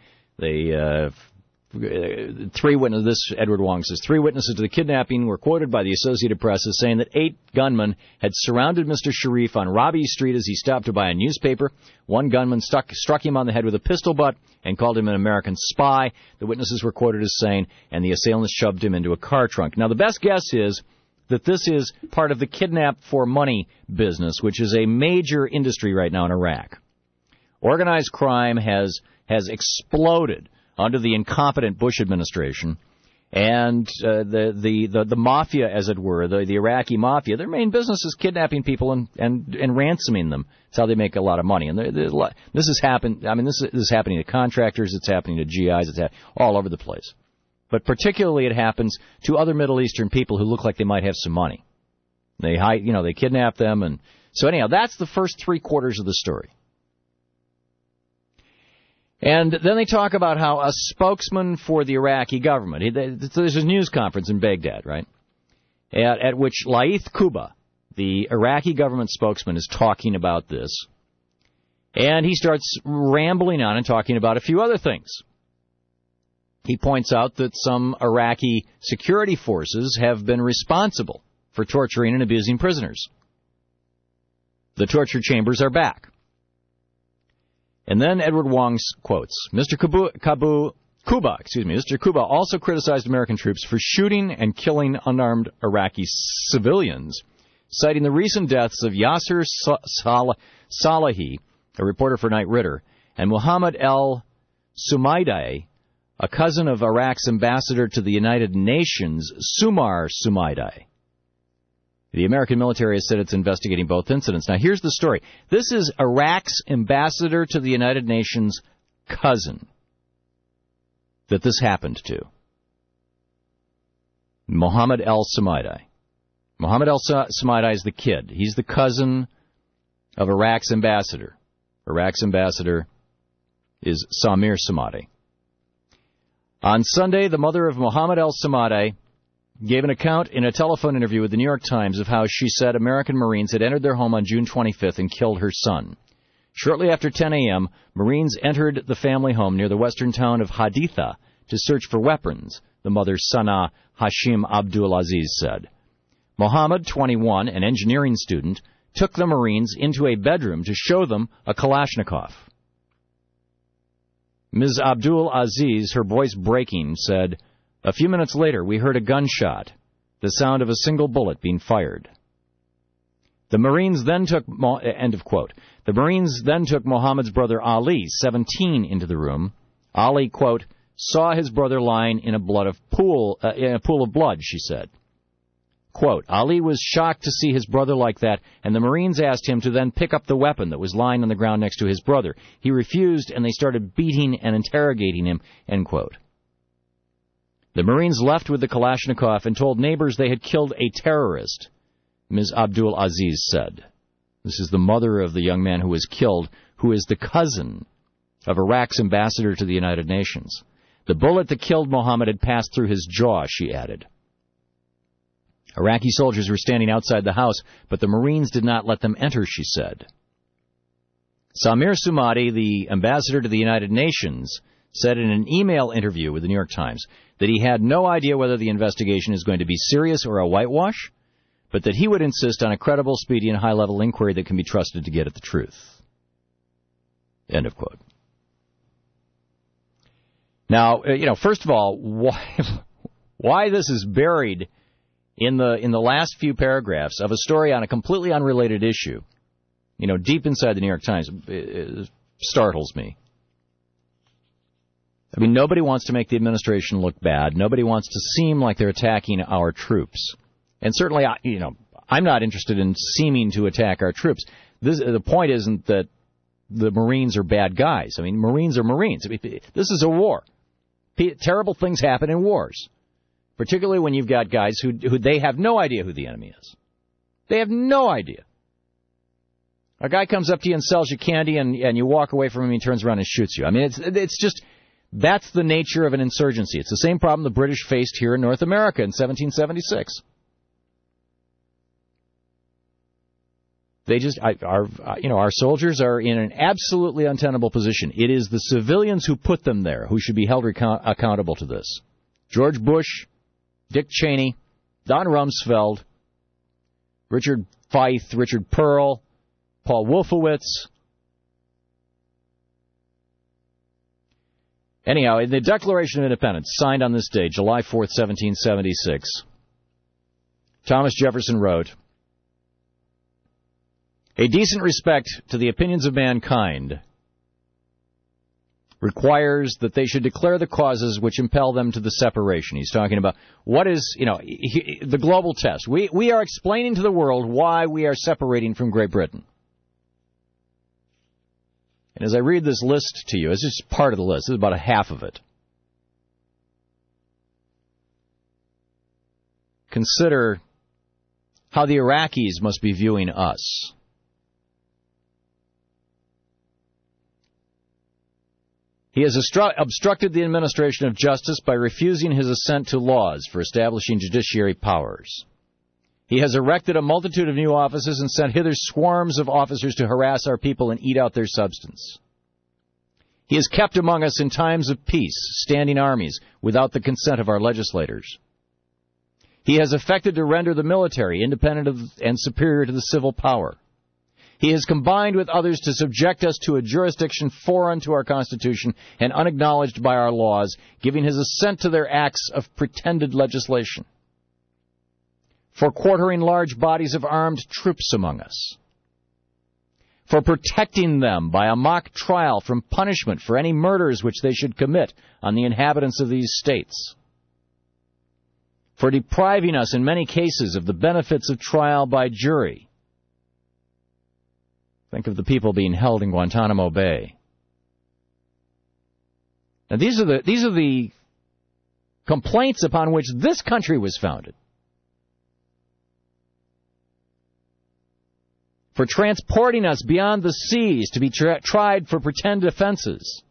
witnesses, this Edward Wong says, 3 witnesses to the kidnapping were quoted by the Associated Press as saying that 8 gunmen had surrounded Mr. Sharif on Robbie Street as he stopped to buy a newspaper. One gunman struck him on the head with a pistol butt and called him an American spy. The witnesses were quoted as saying, and the assailants shoved him into a car trunk. Now, the best guess is that this is part of the kidnap for money business, which is a major industry right now in Iraq. Organized crime has exploded under the incompetent Bush administration, and the mafia, as it were, the Iraqi mafia, their main business is kidnapping people and ransoming them. That's how they make a lot of money. And this has happened. This is happening to contractors. It's happening to GIs. It's all over the place. But particularly, it happens to other Middle Eastern people who look like they might have some money. They kidnap them, and so anyhow, that's the first 3/4 of the story. And then they talk about how a spokesman for the Iraqi government, there's a news conference in Baghdad, right, at which Laith Kuba, the Iraqi government spokesman, is talking about this. And he starts rambling on and talking about a few other things. He points out that some Iraqi security forces have been responsible for torturing and abusing prisoners. The torture chambers are back. And then Edward Wong quotes, Mr. Kuba also criticized American troops for shooting and killing unarmed Iraqi civilians, citing the recent deaths of Yasser Salahi, a reporter for Knight Ridder, and Muhammad el-Sumaidai, a cousin of Iraq's ambassador to the United Nations, Sumar Sumaidai. The American military has said it's investigating both incidents. Now, here's the story. This is Iraq's ambassador to the United Nations' cousin. that this happened to. Mohammed al-Samaidi. Mohammed al-Samaidi is the kid. He's the cousin of Iraq's ambassador. Iraq's ambassador is Samir Samadi. On Sunday, the mother of Mohammed al-Samaidi gave an account in a telephone interview with the New York Times of how she said American Marines had entered their home on June 25th and killed her son. Shortly after 10 a.m., Marines entered the family home near the western town of Haditha to search for weapons, the mother Sana Hashim Abdul Aziz said. Mohammed, 21, an engineering student, took the Marines into a bedroom to show them a Kalashnikov. Ms. Abdul Aziz, her voice breaking, said, "A few minutes later, we heard a gunshot, the sound of a single bullet being fired." The Marines then took, end of quote. The Marines then took Mohammed's brother Ali, 17, into the room. Ali, quote, saw his brother lying in a pool of blood, she said. Quote, Ali was shocked to see his brother like that, and the Marines asked him to then pick up the weapon that was lying on the ground next to his brother. He refused, and they started beating and interrogating him, end quote. The Marines left with the Kalashnikov and told neighbors they had killed a terrorist, Ms. Abdul Aziz said. This is the mother of the young man who was killed, who is the cousin of Iraq's ambassador to the United Nations. The bullet that killed Mohammed had passed through his jaw, she added. Iraqi soldiers were standing outside the house, but the Marines did not let them enter, she said. Samir Samadi, the ambassador to the United Nations, said in an email interview with the New York Times that he had no idea whether the investigation is going to be serious or a whitewash, but that he would insist on a credible, speedy, and high-level inquiry that can be trusted to get at the truth. End of quote. Now, first of all, why this is buried in the last few paragraphs of a story on a completely unrelated issue, deep inside the New York Times, startles me. I mean, nobody wants to make the administration look bad. Nobody wants to seem like they're attacking our troops. And certainly, I'm not interested in seeming to attack our troops. The point isn't that the Marines are bad guys. I mean, Marines are Marines. I mean, this is a war. Terrible things happen in wars, particularly when you've got guys who they have no idea who the enemy is. They have no idea. A guy comes up to you and sells you candy, and you walk away from him, and he turns around and shoots you. I mean, it's just, that's the nature of an insurgency. It's the same problem the British faced here in North America in 1776. They just, our soldiers are in an absolutely untenable position. It is the civilians who put them there who should be held accountable to this. George Bush, Dick Cheney, Don Rumsfeld, Richard Feith, Richard Pearl, Paul Wolfowitz. Anyhow, in the Declaration of Independence, signed on this day, July 4th, 1776, Thomas Jefferson wrote, "A decent respect to the opinions of mankind requires that they should declare the causes which impel them to the separation." He's talking about what is, the global test. We are explaining to the world why we are separating from Great Britain. And as I read this list to you, it's just part of the list. This is about a half of it. Consider how the Iraqis must be viewing us. He has obstructed the administration of justice by refusing his assent to laws for establishing judiciary powers. He has erected a multitude of new offices and sent hither swarms of officers to harass our people and eat out their substance. He has kept among us in times of peace standing armies without the consent of our legislators. He has affected to render the military independent of and superior to the civil power. He has combined with others to subject us to a jurisdiction foreign to our Constitution and unacknowledged by our laws, giving his assent to their acts of pretended legislation. For quartering large bodies of armed troops among us. For protecting them by a mock trial from punishment for any murders which they should commit on the inhabitants of these states. For depriving us in many cases of the benefits of trial by jury. Think of the people being held in Guantanamo Bay. Now these are the complaints upon which this country was founded, for transporting us beyond the seas to be tried for pretend offenses.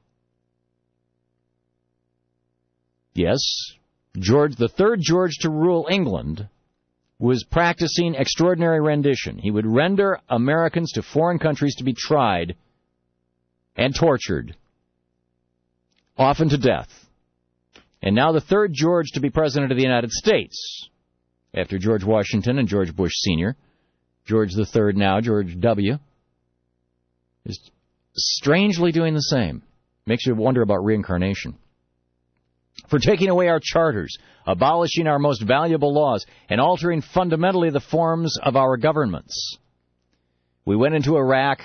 Yes, the third George to rule England was practicing extraordinary rendition. He would render Americans to foreign countries to be tried and tortured, often to death. And now the third George to be president of the United States, after George Washington and George Bush Sr., George III now, George W., is strangely doing the same. Makes you wonder about reincarnation. For taking away our charters, abolishing our most valuable laws, and altering fundamentally the forms of our governments. We went into Iraq,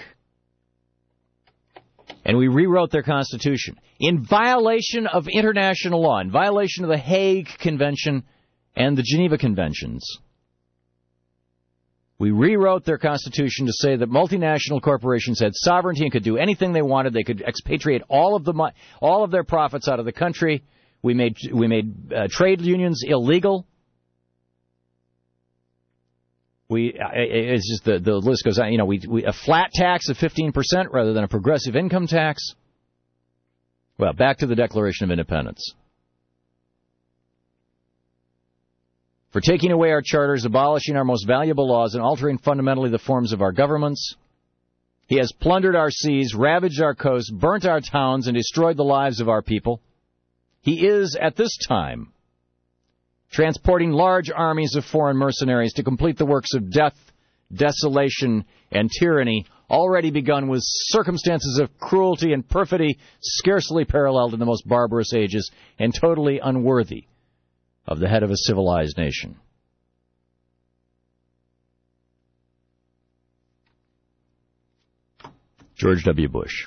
and we rewrote their constitution in violation of international law, in violation of the Hague Convention and the Geneva Conventions. We rewrote their constitution to say that multinational corporations had sovereignty and could do anything they wanted. They could expatriate all of their profits out of the country. We made trade unions illegal. It's just the list goes on. You know, we a flat tax of 15% rather than a progressive income tax. Well, back to the Declaration of Independence. For taking away our charters, abolishing our most valuable laws, and altering fundamentally the forms of our governments. He has plundered our seas, ravaged our coasts, burnt our towns, and destroyed the lives of our people. He is, at this time, transporting large armies of foreign mercenaries to complete the works of death, desolation, and tyranny, already begun with circumstances of cruelty and perfidy scarcely paralleled in the most barbarous ages, and totally unworthy of the head of a civilized nation. George W. Bush.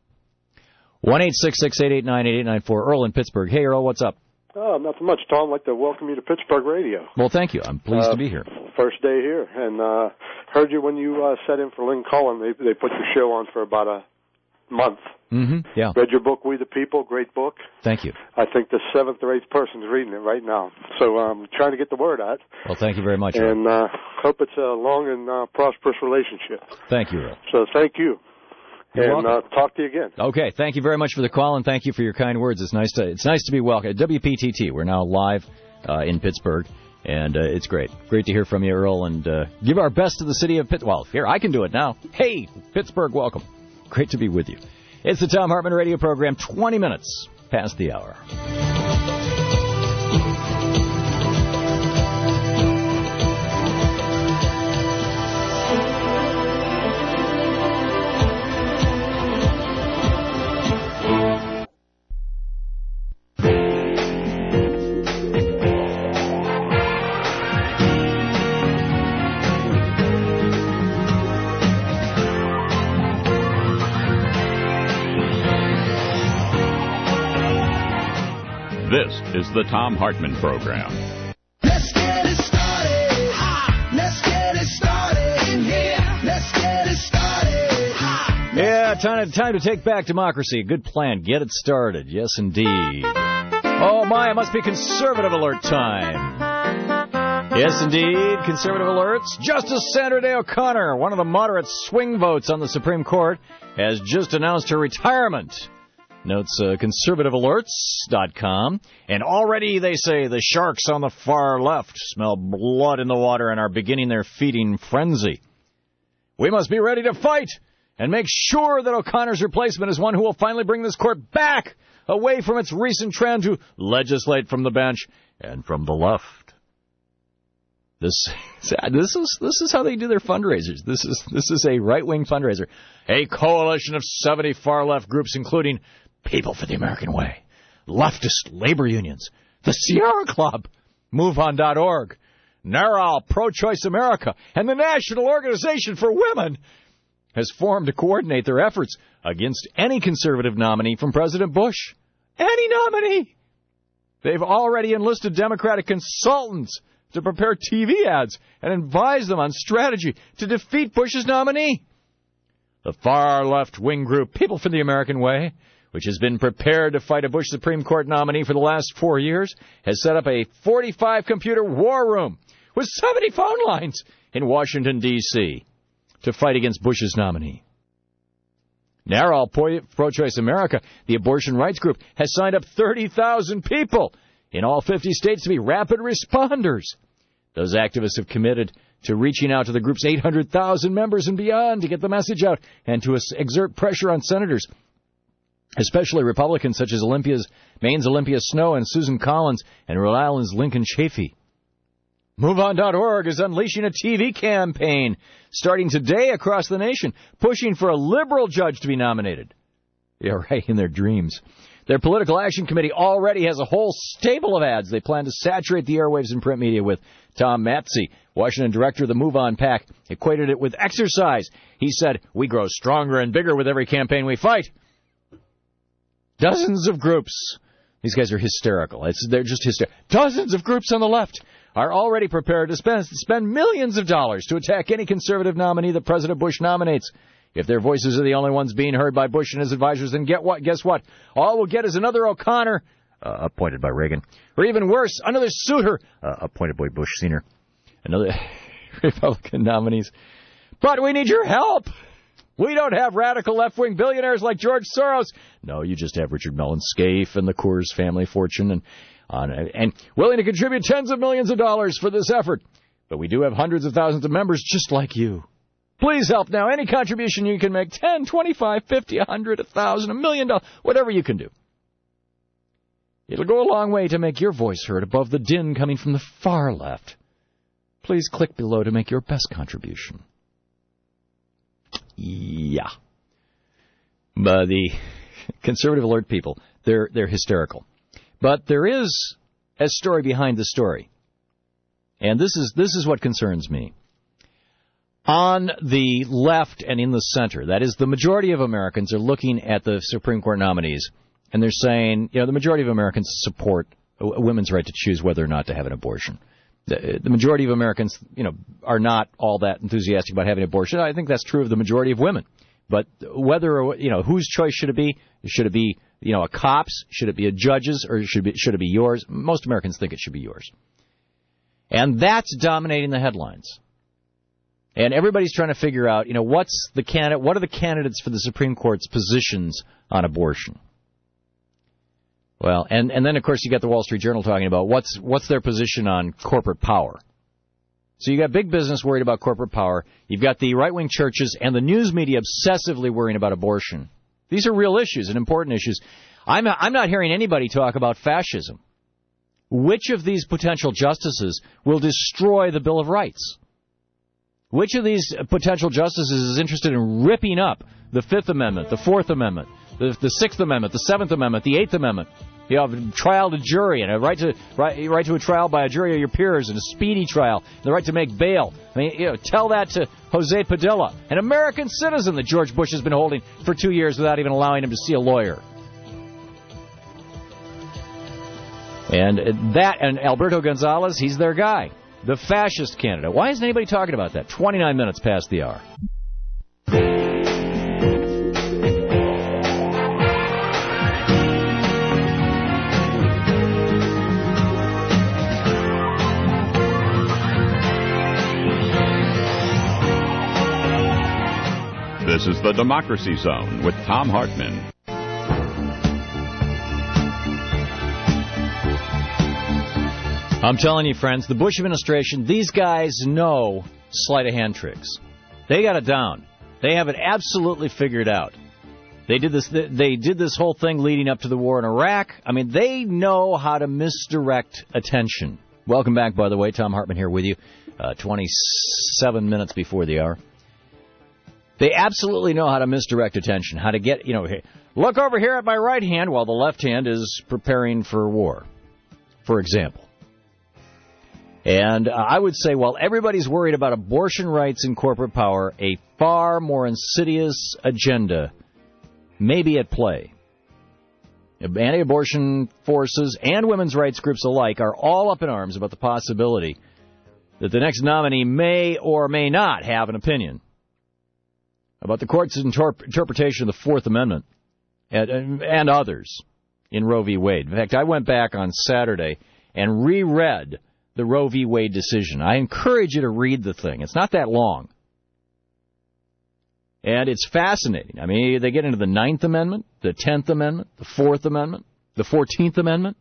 1-866-889-8894. Earl in Pittsburgh. Hey, Earl, what's up? Oh, nothing much, Tom. I'd like to welcome you to Pittsburgh Radio. Well, thank you. I'm pleased to be here. First day here. And heard you when you sat in for Lynn Cullen. They put your show on for about a month. Mm-hmm. Yeah. Read your book, We the People. Great book. Thank you. I think the 7th or 8th person's reading it right now. So I'm trying to get the word out. Well, thank you very much, Earl. And hope it's a long and prosperous relationship. Thank you, Earl. So thank you. You're and talk to you again. Okay, thank you very much for the call, and thank you for your kind words. It's nice to be welcome at WPTT. We're now live in Pittsburgh, and it's great to hear from you, Earl, and give our best to the city of Pittsburgh. Well, here I can do it now. Hey, Pittsburgh, welcome. Great to be with you. It's the Thom Hartmann Radio Program. 20 minutes past the hour. This is the Thom Hartmann Program. Let's get it started. Ha! Let's get it started in here. Let's get it started. Ha! Yeah, time to take back democracy. Good plan. Get it started. Yes, indeed. Oh, my, it must be conservative alert time. Yes, indeed, conservative alerts. Justice Sandra Day O'Connor, one of the moderate swing votes on the Supreme Court, has just announced her retirement. Notes conservativealerts.com. And already, they say, the sharks on the far left smell blood in the water and are beginning their feeding frenzy. We must be ready to fight and make sure that O'Connor's replacement is one who will finally bring this court back away from its recent trend to legislate from the bench and from the left. This is how they do their fundraisers. This is a right-wing fundraiser. A coalition of 70 far-left groups, including People for the American Way, leftist labor unions, the Sierra Club, MoveOn.org, NARAL, Pro-Choice America, and the National Organization for Women, has formed to coordinate their efforts against any conservative nominee from President Bush. Any nominee! They've already enlisted Democratic consultants to prepare TV ads and advise them on strategy to defeat Bush's nominee. The far left-wing group People for the American Way, which has been prepared to fight a Bush Supreme Court nominee for the last 4 years, has set up a 45-computer war room with 70 phone lines in Washington, D.C. to fight against Bush's nominee. NARAL Pro-Choice America, the abortion rights group, has signed up 30,000 people in all 50 states to be rapid responders. Those activists have committed to reaching out to the group's 800,000 members and beyond to get the message out and to exert pressure on senators, especially Republicans such as Maine's Olympia Snowe and Susan Collins and Rhode Island's Lincoln Chafee. MoveOn.org is unleashing a TV campaign starting today across the nation, pushing for a liberal judge to be nominated. Yeah, right, in their dreams. Their political action committee already has a whole stable of ads they plan to saturate the airwaves and print media with. Tom Matze, Washington director of the Move On PAC, equated it with exercise. He said, "We grow stronger and bigger with every campaign we fight." Dozens of groups. These guys are hysterical. They're just hysterical. Dozens of groups on the left are already prepared to spend millions of dollars to attack any conservative nominee that President Bush nominates. If their voices are the only ones being heard by Bush and his advisors, then guess what? All we'll get is another O'Connor, appointed by Reagan, or even worse, another Souter, appointed by Bush Sr., another Republican nominees. But we need your help. We don't have radical left-wing billionaires like George Soros. No, you just have Richard Mellon Scaife and the Coors family fortune and willing to contribute tens of millions of dollars for this effort. But we do have hundreds of thousands of members just like you. Please help now. Any contribution you can make, 10, 25, 50, 100, 1,000, $1 million, whatever you can do. It'll go a long way to make your voice heard above the din coming from the far left. Please click below to make your best contribution. Yeah. But the conservative alert people, they're hysterical. But there is a story behind the story. And this is what concerns me. On the left and in the center, that is, the majority of Americans are looking at the Supreme Court nominees, and they're saying, the majority of Americans support a women's right to choose whether or not to have an abortion. The majority of Americans, are not all that enthusiastic about having an abortion. I think that's true of the majority of women. But whether, whose choice should it be? Should it be, a cop's? Should it be a judge's? Or should it be yours? Most Americans think it should be yours. And that's dominating the headlines. And everybody's trying to figure out, what are the candidates for the Supreme Court's positions on abortion? Well, and then, of course, you got the Wall Street Journal talking about what's their position on corporate power. So you got big business worried about corporate power. You've got the right-wing churches and the news media obsessively worrying about abortion. These are real issues and important issues. I'm not hearing anybody talk about fascism. Which of these potential justices will destroy the Bill of Rights? Which of these potential justices is interested in ripping up the Fifth Amendment, the Fourth Amendment, the Sixth Amendment, the Seventh Amendment, the Eighth Amendment? You have a trial to jury and a right to a trial by a jury of your peers and a speedy trial, the right to make bail. Tell that to Jose Padilla, an American citizen that George Bush has been holding for 2 years without even allowing him to see a lawyer. And Alberto Gonzalez, he's their guy. The fascist candidate. Why isn't anybody talking about that? 29 minutes past the hour. This is the Democracy Zone with Thom Hartmann. I'm telling you, friends, the Bush administration, these guys know sleight of hand tricks. They got it down. They have it absolutely figured out. They did this whole thing leading up to the war in Iraq. They know how to misdirect attention. Welcome back, by the way. Thom Hartmann here with you, 27 minutes before the hour. They absolutely know how to misdirect attention, how to get, look over here at my right hand while the left hand is preparing for war, for example. And I would say, while everybody's worried about abortion rights and corporate power, a far more insidious agenda may be at play. Anti-abortion forces and women's rights groups alike are all up in arms about the possibility that the next nominee may or may not have an opinion about the court's interpretation of the Fourth Amendment and others in Roe v. Wade. In fact, I went back on Saturday and reread the Roe v. Wade decision. I encourage you to read the thing. It's not that long. And it's fascinating. I mean, they get into the 9th Amendment, the 10th Amendment, the 4th Amendment, the 14th Amendment,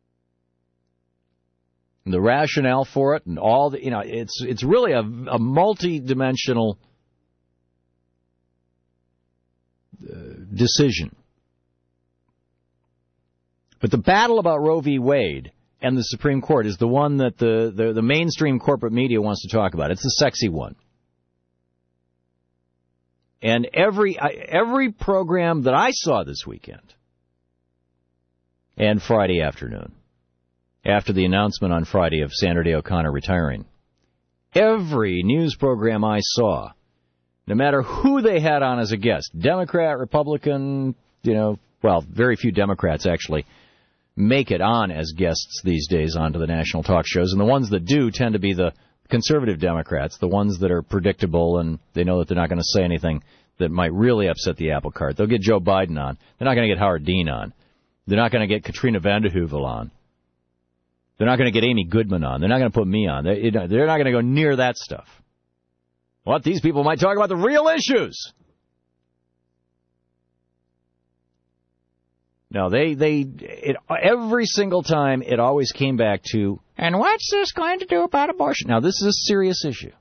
and the rationale for it, and all the, it's really a multi-dimensional decision. But the battle about Roe v. Wade and the Supreme Court is the one that the mainstream corporate media wants to talk about. It's the sexy one. And every program that I saw this weekend and Friday afternoon, after the announcement on Friday of Sandra Day O'Connor retiring, every news program I saw, no matter who they had on as a guest, Democrat, Republican, very few Democrats actually make it on as guests these days onto the national talk shows, and the ones that do tend to be the conservative Democrats, the ones that are predictable and they know that they're not going to say anything that might really upset the apple cart. They'll get Joe Biden on. They're not going to get Howard Dean on. They're not going to get Katrina Vanden Heuvel on. They're not going to get Amy Goodman on. They're not going to put me on. They're not going to go near that stuff. What? These people might talk about the real issues. No, every single time it always came back to, and what's this going to do about abortion? Now, this is a serious issue.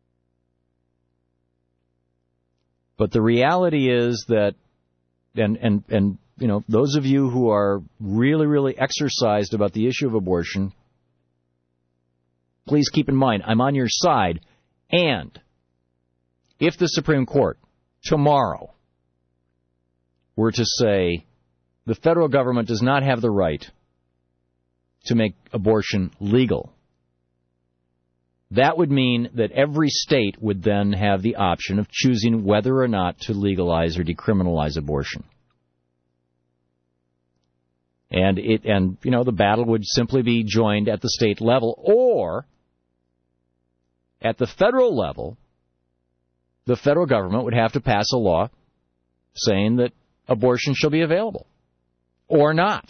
But the reality is that, and those of you who are really, really exercised about the issue of abortion, please keep in mind, I'm on your side. And if the Supreme Court tomorrow were to say the federal government does not have the right to make abortion legal, that would mean that every state would then have the option of choosing whether or not to legalize or decriminalize abortion. And the battle would simply be joined at the state level, or at the federal level, the federal government would have to pass a law saying that abortion shall be available, or not.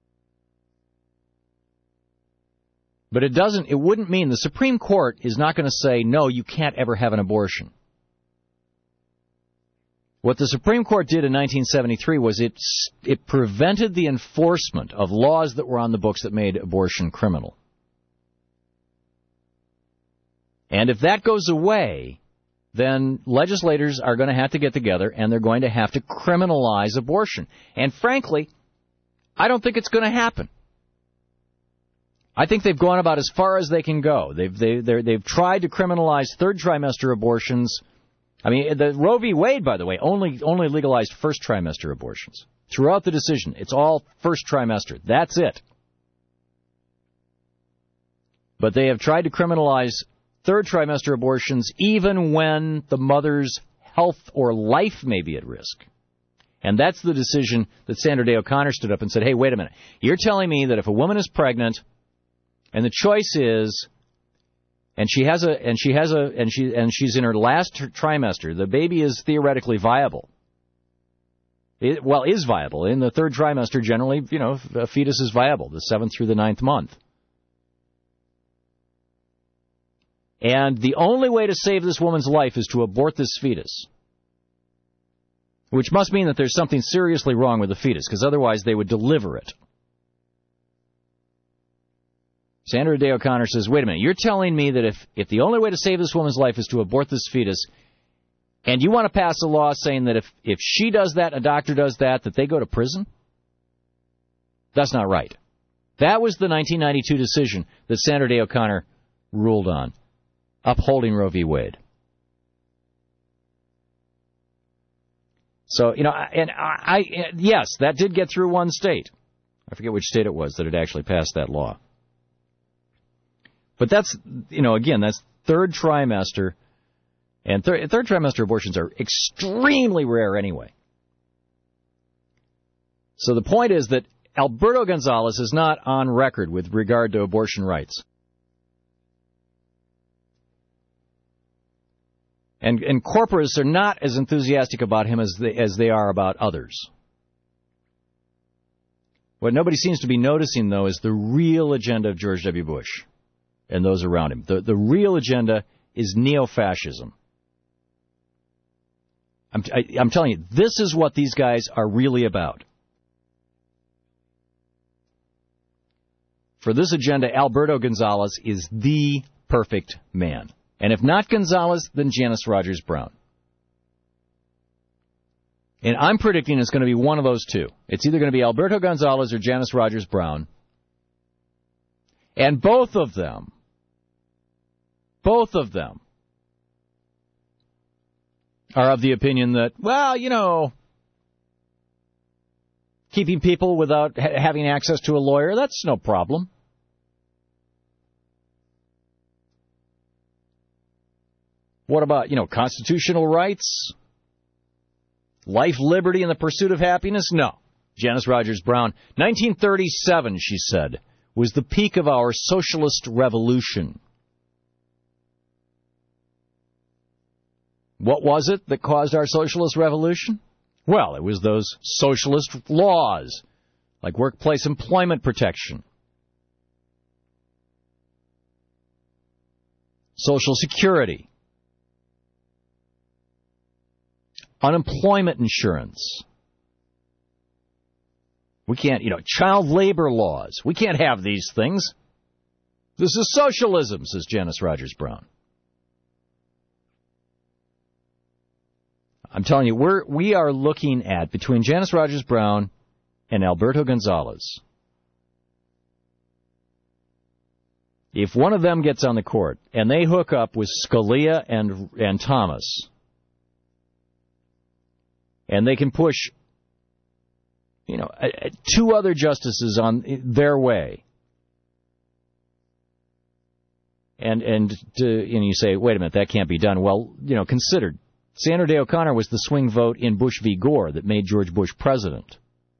But it wouldn't mean the Supreme Court is not going to say, no, you can't ever have an abortion. What the Supreme Court did in 1973 was it prevented the enforcement of laws that were on the books that made abortion criminal. And if that goes away, then legislators are going to have to get together and they're going to have to criminalize abortion. And frankly, I don't think it's going to happen. I think they've gone about as far as they can go. They've tried to criminalize third trimester abortions. I mean, the Roe v. Wade, by the way, only legalized first trimester abortions. Throughout the decision, it's all first trimester. That's it. But they have tried to criminalize third trimester abortions even when the mother's health or life may be at risk. And that's the decision that Sandra Day O'Connor stood up and said, hey, wait a minute. You're telling me that if a woman is pregnant and the choice is, and she's in her last trimester, the baby is theoretically viable. Is viable. In the third trimester, generally, a fetus is viable, the 7th through the 9th month. And the only way to save this woman's life is to abort this fetus, which must mean that there's something seriously wrong with the fetus, because otherwise they would deliver it. Sandra Day O'Connor says, wait a minute, you're telling me that if the only way to save this woman's life is to abort this fetus, and you want to pass a law saying that if she does that, a doctor does that they go to prison? That's not right. That was the 1992 decision that Sandra Day O'Connor ruled on, upholding Roe v. Wade. So, yes, that did get through one state. I forget which state it was that had actually passed that law. But that's, again, that's third trimester, and third trimester abortions are extremely rare anyway. So the point is that Alberto Gonzales is not on record with regard to abortion rights. And corporatists are not as enthusiastic about him as they are about others. What nobody seems to be noticing, though, is the real agenda of George W. Bush and those around him. The real agenda is neo-fascism. I'm telling you, this is what these guys are really about. For this agenda, Alberto Gonzales is the perfect man. And if not Gonzales, then Janice Rogers Brown. And I'm predicting it's going to be one of those two. It's either going to be Alberto Gonzales or Janice Rogers Brown. And both of them are of the opinion that, well, you know, keeping people without having access to a lawyer, that's no problem. What about, you know, constitutional rights? Life, liberty, and the pursuit of happiness? No. Janice Rogers Brown, 1937, she said, was the peak of our socialist revolution. What was it that caused our socialist revolution? Well, it was those socialist laws, like workplace employment protection, Social Security, unemployment insurance. We can't, child labor laws. We can't have these things. This is socialism, says Janice Rogers Brown. I'm telling you, we are looking at, between Janice Rogers Brown and Alberto Gonzales, if one of them gets on the court and they hook up with Scalia and Thomas, and they can push, two other justices on their way, and you say, wait a minute, that can't be done. Well, consider Sandra Day O'Connor was the swing vote in Bush v. Gore that made George Bush president.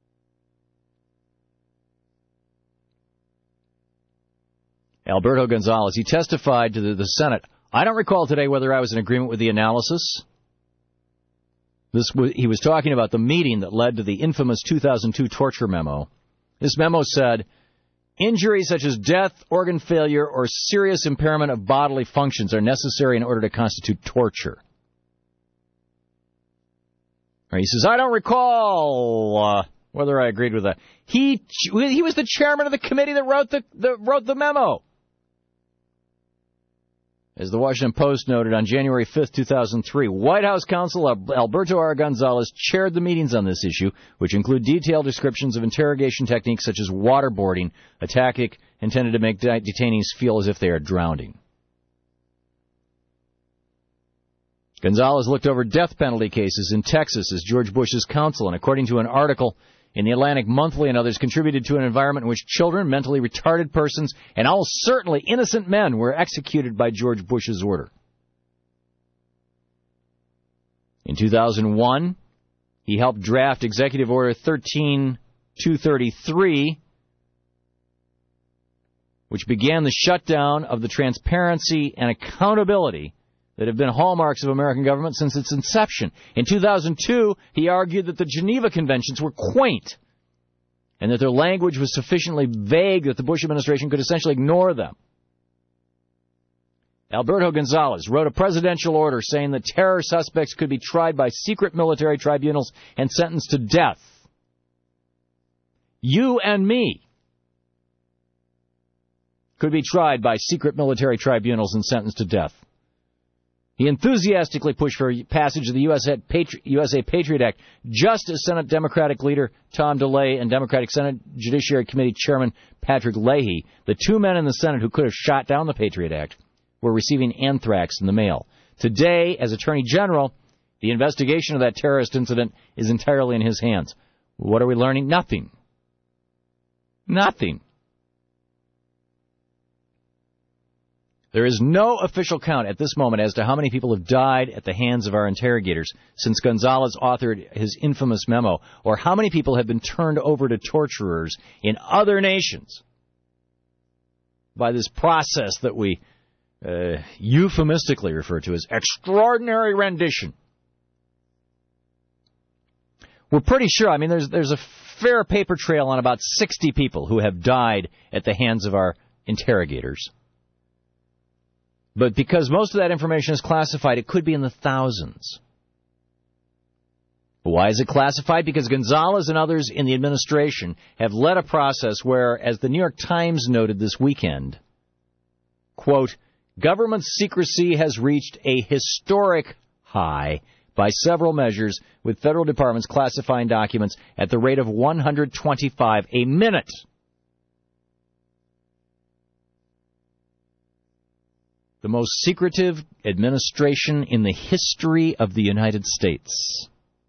Alberto Gonzales, he testified to the Senate. I don't recall today whether I was in agreement with the analysis. He was talking about the meeting that led to the infamous 2002 torture memo. This memo said, injuries such as death, organ failure, or serious impairment of bodily functions are necessary in order to constitute torture. He says, I don't recall whether I agreed with that. He was the chairman of the committee that wrote the memo. As the Washington Post noted, on January 5th, 2003, White House counsel Alberto R. Gonzales chaired the meetings on this issue, which include detailed descriptions of interrogation techniques such as waterboarding, a tactic intended to make detainees feel as if they are drowning. Gonzales looked over death penalty cases in Texas as George Bush's counsel, and according to an article in the Atlantic Monthly and others, contributed to an environment in which children, mentally retarded persons, and almost certainly innocent men were executed by George Bush's order. In 2001, he helped draft Executive Order 13233, which began the shutdown of the transparency and accountability that have been hallmarks of American government since its inception. In 2002, he argued that the Geneva Conventions were quaint and that their language was sufficiently vague that the Bush administration could essentially ignore them. Alberto Gonzales wrote a presidential order saying that terror suspects could be tried by secret military tribunals and sentenced to death. You and me could be tried by secret military tribunals and sentenced to death. He enthusiastically pushed for passage of the USA Patriot Act, just as Senate Democratic leader Tom DeLay and Democratic Senate Judiciary Committee Chairman Patrick Leahy, the two men in the Senate who could have shot down the Patriot Act, were receiving anthrax in the mail. Today, as Attorney General, the investigation of that terrorist incident is entirely in his hands. What are we learning? Nothing. Nothing. There is no official count at this moment as to how many people have died at the hands of our interrogators since Gonzales authored his infamous memo, or how many people have been turned over to torturers in other nations by this process that we euphemistically refer to as extraordinary rendition. We're pretty sure. I mean, there's a fair paper trail on about 60 people who have died at the hands of our interrogators. But because most of that information is classified, it could be in the thousands. Why is it classified? Because Gonzales and others in the administration have led a process where, as the New York Times noted this weekend, quote, government secrecy has reached a historic high by several measures, with federal departments classifying documents at the rate of 125 a minute. The most secretive administration in the history of the United States.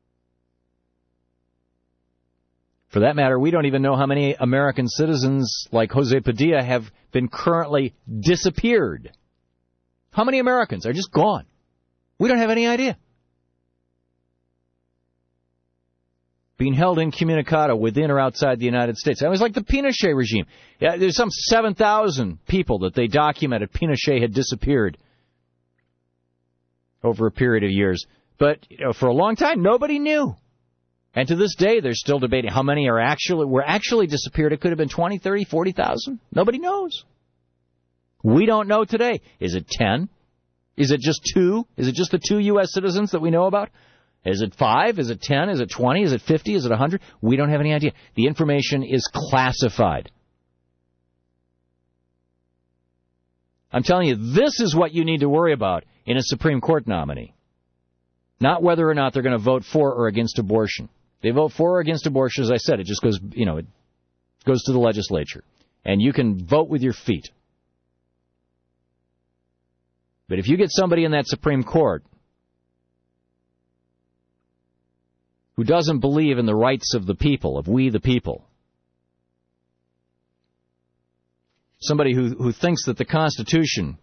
For that matter, we don't even know how many American citizens like Jose Padilla have been currently disappeared. How many Americans are just gone? We don't have any idea. Being held incommunicado within or outside the United States. It was like the Pinochet regime. Yeah, there's some 7,000 people that they documented Pinochet had disappeared over a period of years. But for a long time, nobody knew. And to this day, they're still debating how many were actually disappeared. It could have been 20, 30, 40,000. Nobody knows. We don't know today. Is it 10? Is it just 2? Is it just the 2 U.S. citizens that we know about? Is it 5? Is it 10? Is it 20? Is it 50? Is it 100? We don't have any idea. The information is classified. I'm telling you, this is what you need to worry about in a Supreme Court nominee. Not whether or not they're going to vote for or against abortion. They vote for or against abortion, as I said, it just goes, it goes to the legislature. And you can vote with your feet. But if you get somebody in that Supreme Court who doesn't believe in the rights of the people, of we the people, somebody who thinks that the Constitution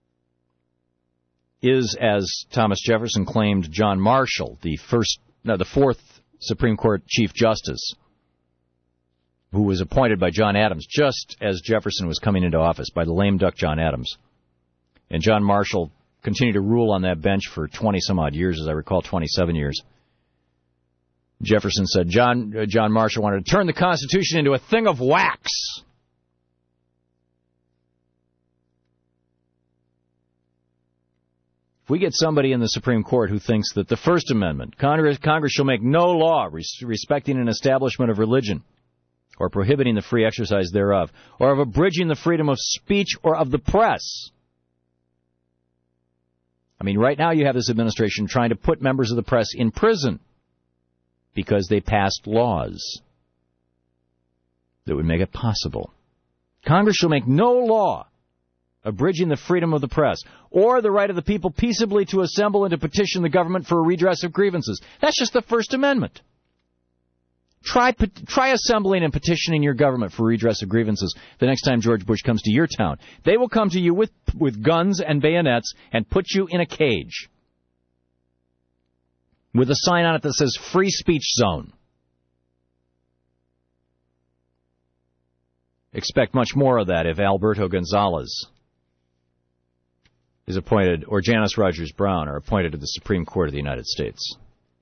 is, as Thomas Jefferson claimed, John Marshall, the fourth Supreme Court Chief Justice, who was appointed by John Adams just as Jefferson was coming into office, by the lame duck John Adams. And John Marshall continued to rule on that bench for 20-some-odd years, as I recall, 27 years. Jefferson said John Marshall wanted to turn the Constitution into a thing of wax. If we get somebody in the Supreme Court who thinks that the First Amendment, Congress shall make no law respecting an establishment of religion or prohibiting the free exercise thereof, or of abridging the freedom of speech or of the press. I mean, right now you have this administration trying to put members of the press in prison because they passed laws that would make it possible. Congress shall make no law abridging the freedom of the press, or the right of the people peaceably to assemble and to petition the government for a redress of grievances. That's just the First Amendment. Try assembling and petitioning your government for redress of grievances the next time George Bush comes to your town. They will come to you with guns and bayonets and put you in a cage with a sign on it that says Free Speech Zone. Expect much more of that if Alberto Gonzales is appointed, or Janice Rogers Brown are appointed to the Supreme Court of the United States.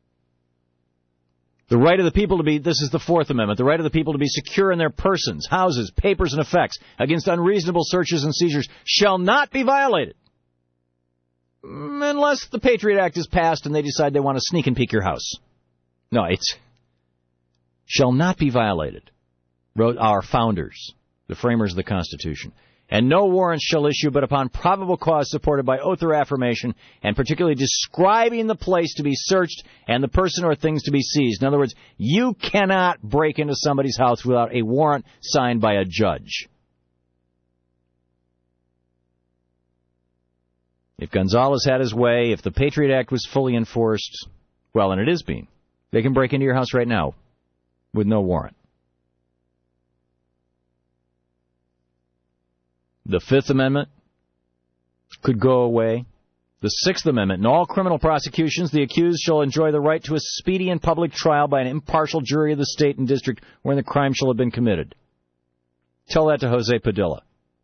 The right of the people to be, this is the Fourth Amendment, the right of the people to be secure in their persons, houses, papers, and effects against unreasonable searches and seizures shall not be violated unless the Patriot Act is passed and they decide they want to sneak and peek your house. No, it's shall not be violated, wrote our founders, the framers of the Constitution. And no warrants shall issue but upon probable cause supported by oath or affirmation, and particularly describing the place to be searched and the person or things to be seized. In other words, you cannot break into somebody's house without a warrant signed by a judge. If Gonzales had his way, if the Patriot Act was fully enforced, well, and it is being, they can break into your house right now with no warrant. The Fifth Amendment could go away. The Sixth Amendment, in all criminal prosecutions, the accused shall enjoy the right to a speedy and public trial by an impartial jury of the state and district wherein the crime shall have been committed. Tell that to Jose Padilla.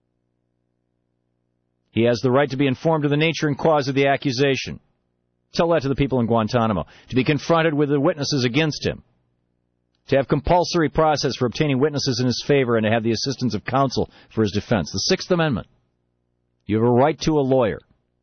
He has the right to be informed of the nature and cause of the accusation. Tell that to the people in Guantanamo. To be confronted with the witnesses against him. to have compulsory process for obtaining witnesses in his favor, and to have the assistance of counsel for his defense. The Sixth Amendment. You have a right to a lawyer.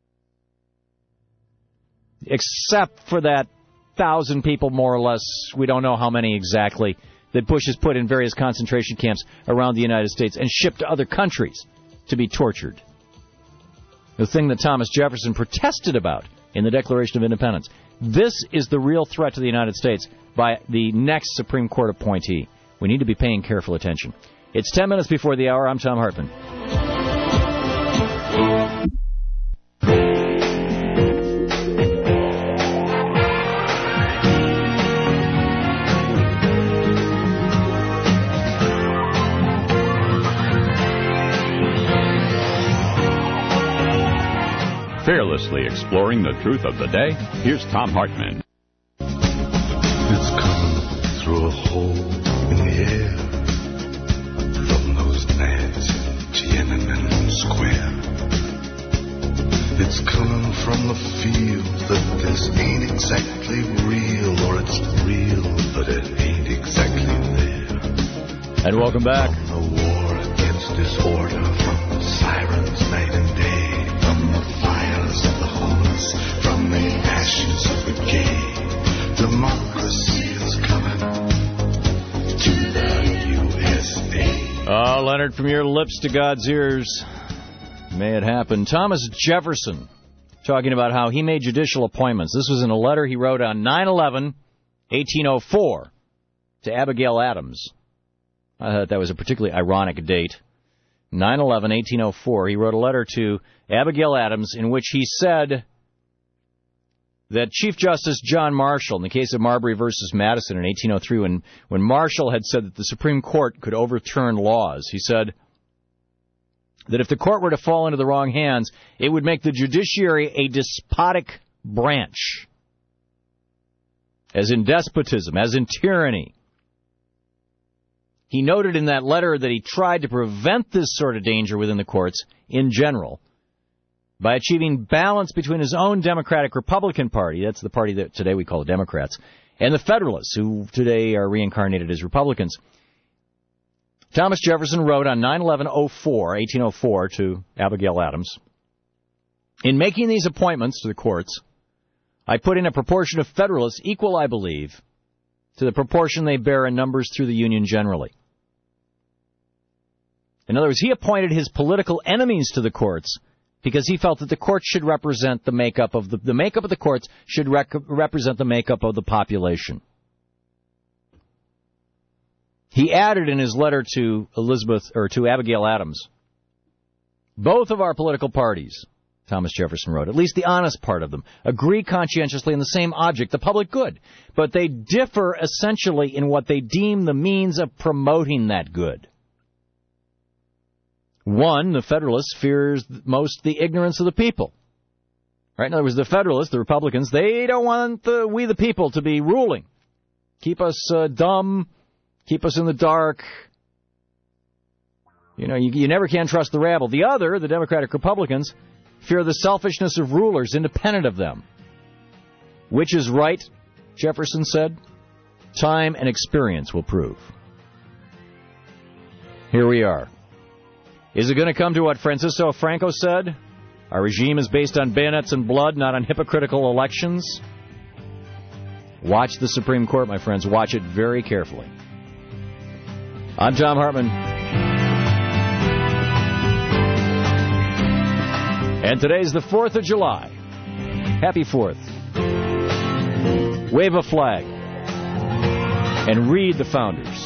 Except for that 1,000 people, more or less, we don't know how many exactly, that Bush has put in various concentration camps around the United States and shipped to other countries to be tortured. The thing that Thomas Jefferson protested about in the Declaration of Independence. This is the real threat to the United States by the next Supreme Court appointee. We need to be paying careful attention. It's 10 minutes before the hour. I'm Tom Hartman. Fearlessly exploring the truth of the day, here's Tom Hartman. It's coming through a hole in the air from those nads in Tiananmen Square. It's coming from the field that this ain't exactly real, or it's real, but it ain't exactly there. And welcome back. From the war against disorder, from the sirens night and day, from the fires of the homeless, from the ashes of the gay, democracy is coming to the USA. Oh, Leonard, from your lips to God's ears, may it happen. Thomas Jefferson talking about how he made judicial appointments. This was in a letter he wrote on 9/11/1804 to Abigail Adams. I thought that was a particularly ironic date. 9/11/1804. He wrote a letter to Abigail Adams in which he said that Chief Justice John Marshall, in the case of Marbury versus Madison in 1803, when Marshall had said that the Supreme Court could overturn laws, he said that if the court were to fall into the wrong hands, it would make the judiciary a despotic branch, as in despotism, as in tyranny. He noted in that letter that he tried to prevent this sort of danger within the courts in general by achieving balance between his own Democratic-Republican Party, that's the party that today we call the Democrats, and the Federalists, who today are reincarnated as Republicans. Thomas Jefferson wrote on 9/11/1804 to Abigail Adams, "In making these appointments to the courts, I put in a proportion of Federalists equal, I believe, to the proportion they bear in numbers through the Union generally." In other words, he appointed his political enemies to the courts because he felt that the courts should represent the makeup of the makeup of the courts should represent the makeup of the population. He added in his letter to Abigail Adams, "Both of our political parties," Thomas Jefferson wrote, "at least the honest part of them, agree conscientiously in the same object, the public good, but they differ essentially in what they deem the means of promoting that good. One, the Federalist, fears most the ignorance of the people." Right? In other words, the Federalists, the Republicans, they don't want we the people to be ruling. Keep us dumb, keep us in the dark. You know, you never can trust the rabble. The other, the Democratic Republicans, fear the selfishness of rulers independent of them. Which is right, Jefferson said, time and experience will prove. Here we are. Is it going to come to what Francisco Franco said? Our regime is based on bayonets and blood, not on hypocritical elections. Watch the Supreme Court, my friends. Watch it very carefully. I'm Tom Hartman. And today's the 4th of July. Happy 4th. Wave a flag. And read the founders.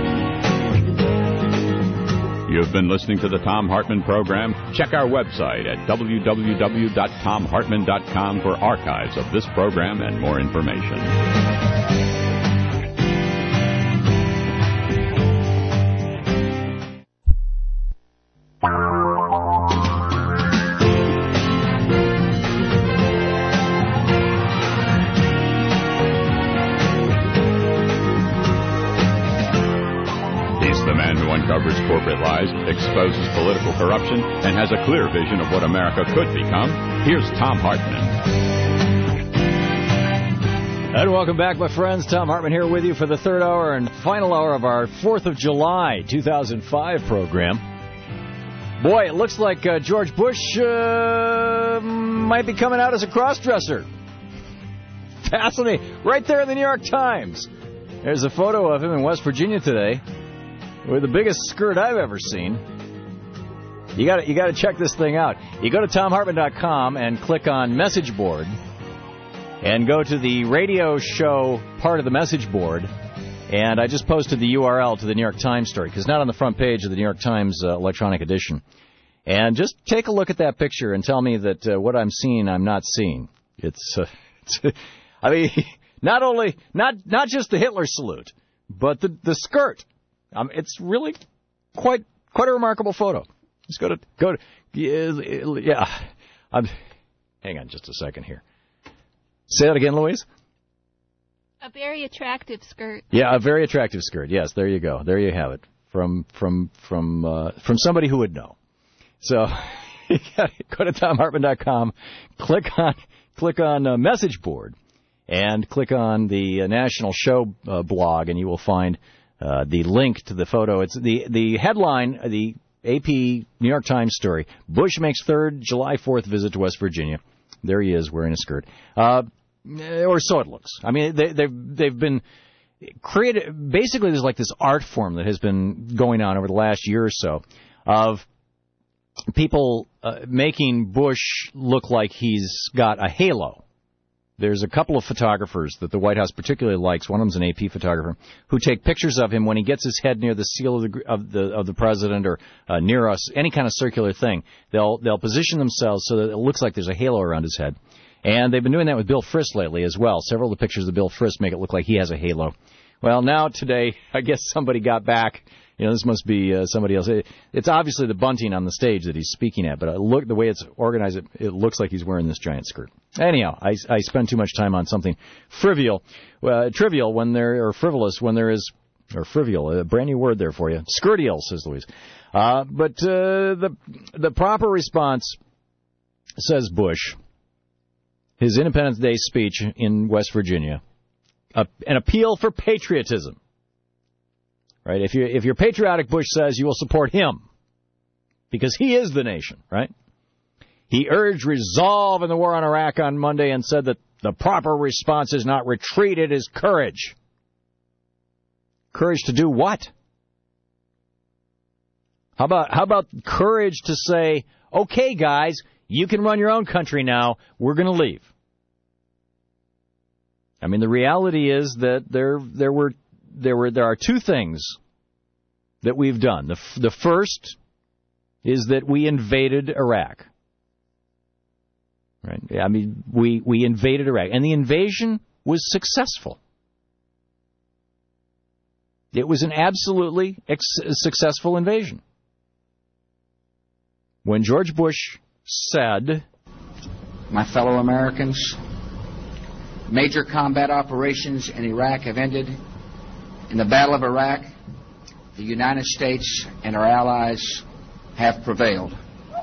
You've been listening to the Tom Hartman Program. Check our website at www.tomhartman.com for archives of this program and more information. Uncovers corporate lies, exposes political corruption, and has a clear vision of what America could become. Here's Tom Hartman. And welcome back, my friends. Tom Hartman here with you for the third hour and final hour of our 4th of July 2005 program. Boy, it looks like George Bush might be coming out as a cross-dresser. Fascinating. Right there in the New York Times. There's a photo of him in West Virginia today with the biggest skirt I've ever seen. You got to check this thing out. You go to TomHartman.com and click on Message Board and go to the radio show part of the message board. And I just posted the URL to the New York Times story because it's not on the front page of the New York Times electronic edition. And just take a look at that picture and tell me that what I'm seeing, I'm not seeing. It's I mean, not just the Hitler salute, but the skirt. It's really quite a remarkable photo. Let's go to yeah. Hang on just a second here. Say that again, Louise. A very attractive skirt. Yeah, a very attractive skirt. Yes, there you go. There you have it from somebody who would know. So you gotta go to TomHartman.com, click on Message Board, and click on the National Show blog, and you will find the link to the photo. It's the headline, the AP New York Times story. Bush makes third July 4th visit to West Virginia. There he is wearing a skirt. Or so it looks. I mean, they've been created. Basically, there's like this art form that has been going on over the last year or so of people making Bush look like he's got a halo. There's a couple of photographers that the White House particularly likes. One of them's an AP photographer who take pictures of him when he gets his head near the seal of the president or near us, any kind of circular thing. They'll position themselves so that it looks like there's a halo around his head. And they've been doing that with Bill Frist lately as well. Several of the pictures of Bill Frist make it look like he has a halo. Well, now today, I guess somebody got back. You know, this must be somebody else. It's obviously the bunting on the stage that he's speaking at, but look, the way it's organized, it looks like he's wearing this giant skirt. Anyhow, I spend too much time on something trivial when or frivolous when there is, or trivial, a brand new word there for you. Skirtial, says Louise. But the proper response, says Bush, his Independence Day speech in West Virginia, an appeal for patriotism. Right? If you're patriotic, Bush says you will support him because he is the nation, right? He urged resolve in the war on Iraq on Monday and said that the proper response is not retreat, it is courage. Courage to do what? How about courage to say, okay, guys, you can run your own country now. We're going to leave. I mean, the reality is that there are two things that we've done. The first is that we invaded Iraq. Right? I mean, we invaded Iraq, and the invasion was successful. It was an absolutely successful invasion. When George Bush said, "My fellow Americans, major combat operations in Iraq have ended. In the Battle of Iraq, the United States and our allies have prevailed."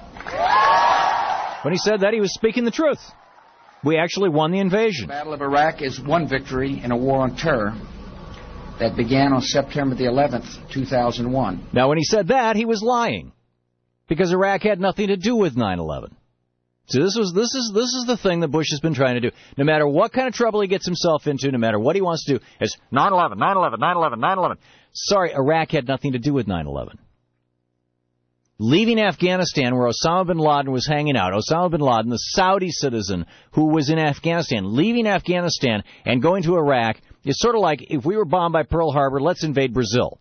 When he said that, he was speaking the truth. We actually won the invasion. The Battle of Iraq is one victory in a war on terror that began on September the 11th, 2001. Now, when he said that, he was lying, because Iraq had nothing to do with 9/11. So this is the thing that Bush has been trying to do. No matter what kind of trouble he gets himself into, no matter what he wants to do, it's 9/11, 9/11, 9/11, 9/11. Sorry, Iraq had nothing to do with 9/11. Leaving Afghanistan, where Osama bin Laden was hanging out, Osama bin Laden, the Saudi citizen who was in Afghanistan, leaving Afghanistan and going to Iraq is sort of like if we were bombed by Pearl Harbor, let's invade Brazil.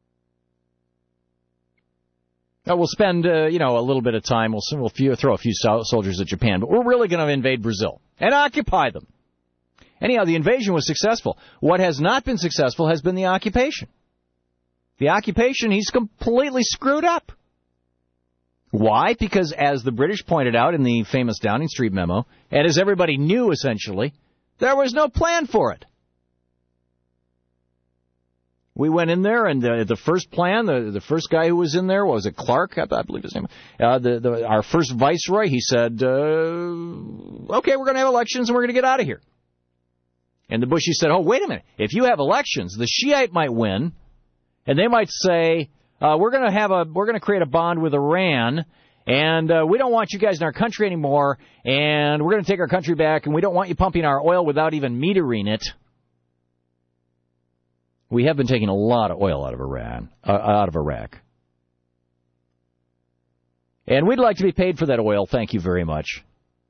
Now, we'll spend, a little bit of time. We'll throw a few soldiers at Japan, but we're really going to invade Brazil and occupy them. Anyhow, the invasion was successful. What has not been successful has been the occupation. The occupation, he's completely screwed up. Why? Because, as the British pointed out in the famous Downing Street memo, and as everybody knew, essentially, there was no plan for it. We went in there, and the first plan, the first guy who was in there, was it Clark? I believe his name. Our first viceroy, he said, okay, we're going to have elections, and we're going to get out of here. And the Bushies said, oh, wait a minute. If you have elections, the Shiite might win, and they might say, we're going to create a bond with Iran, and we don't want you guys in our country anymore, and we're going to take our country back, and we don't want you pumping our oil without even metering it. We have been taking a lot of oil out of Iraq. And we'd like to be paid for that oil. Thank you very much.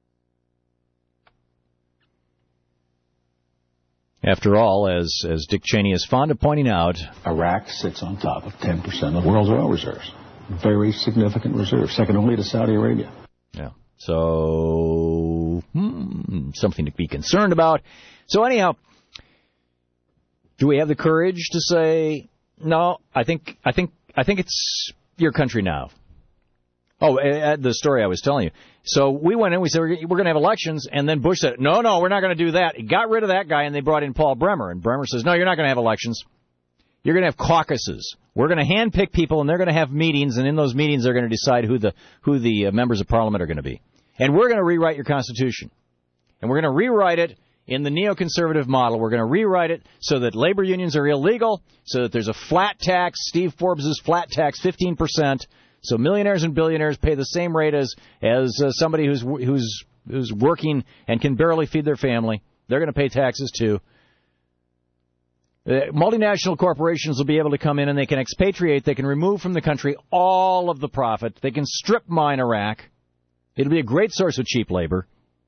After all, as Dick Cheney is fond of pointing out, Iraq sits on top of 10% of the world's oil reserves. Very significant reserve, second only to Saudi Arabia. Yeah. So, something to be concerned about. So anyhow, do we have the courage to say, no, I think it's your country now? Oh, the story I was telling you. So we went in, we said, we're going to have elections, and then Bush said, no, we're not going to do that. He got rid of that guy, and they brought in Paul Bremer. And Bremer says, no, you're not going to have elections. You're going to have caucuses. We're going to handpick people, and they're going to have meetings, and in those meetings they're going to decide who the members of Parliament are going to be. And we're going to rewrite your Constitution. And we're going to rewrite it in the neoconservative model. We're going to rewrite it so that labor unions are illegal, so that there's a flat tax, Steve Forbes' flat tax, 15%. So millionaires and billionaires pay the same rate as somebody who's working and can barely feed their family. They're going to pay taxes too. Multinational corporations will be able to come in and they can expatriate. They can remove from the country all of the profit. They can strip mine Iraq. It'll be a great source of cheap labor.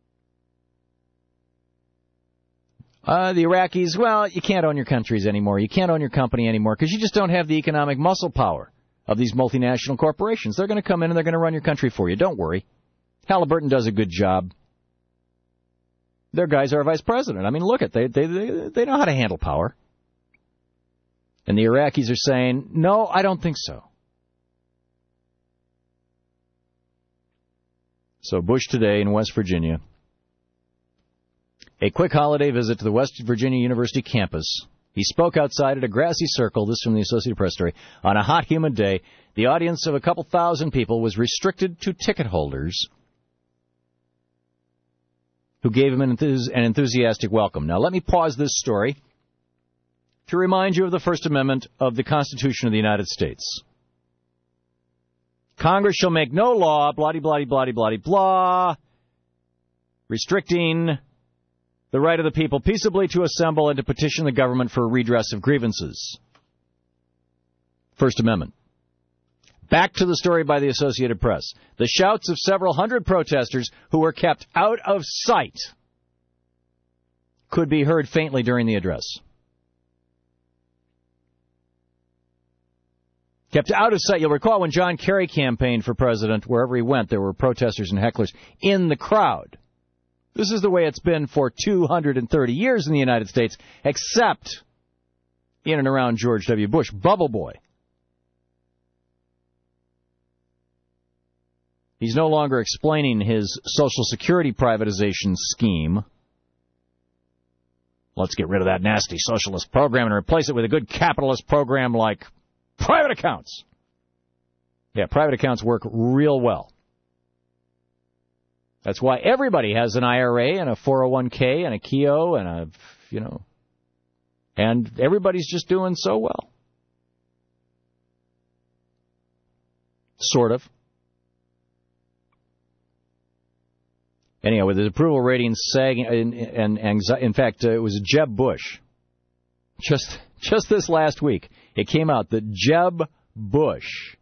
The Iraqis, well, you can't own your countries anymore. You can't own your company anymore because you just don't have the economic muscle power of these multinational corporations. They're going to come in and they're going to run your country for you. Don't worry. Halliburton does a good job. Their guys are vice president. I mean, look at they know how to handle power. And the Iraqis are saying, no, I don't think so. So Bush today in West Virginia. A quick holiday visit to the West Virginia University campus. He spoke outside at a grassy circle, this from the Associated Press story, on a hot, humid day. The audience of a couple thousand people was restricted to ticket holders who gave him an enthusiastic welcome. Now, let me pause this story to remind you of the First Amendment of the Constitution of the United States. Congress shall make no law, blah-de-blah-de-blah-de-blah-de-blah, restricting the right of the people peaceably to assemble and to petition the government for redress of grievances. First Amendment. Back to the story by the Associated Press. The shouts of several hundred protesters who were kept out of sight could be heard faintly during the address. Kept out of sight. You'll recall when John Kerry campaigned for president, wherever he went, there were protesters and hecklers in the crowd. This is the way it's been for 230 years in the United States, except in and around George W. Bush. Bubble Boy. He's no longer explaining his Social Security privatization scheme. Let's get rid of that nasty socialist program and replace it with a good capitalist program like private accounts. Yeah, private accounts work real well. That's why everybody has an IRA and a 401k and a Keogh and and everybody's just doing so well. Sort of. Anyhow, with his approval rating sagging, and in fact, it was Jeb Bush. Just this last week, it came out that Jeb Bush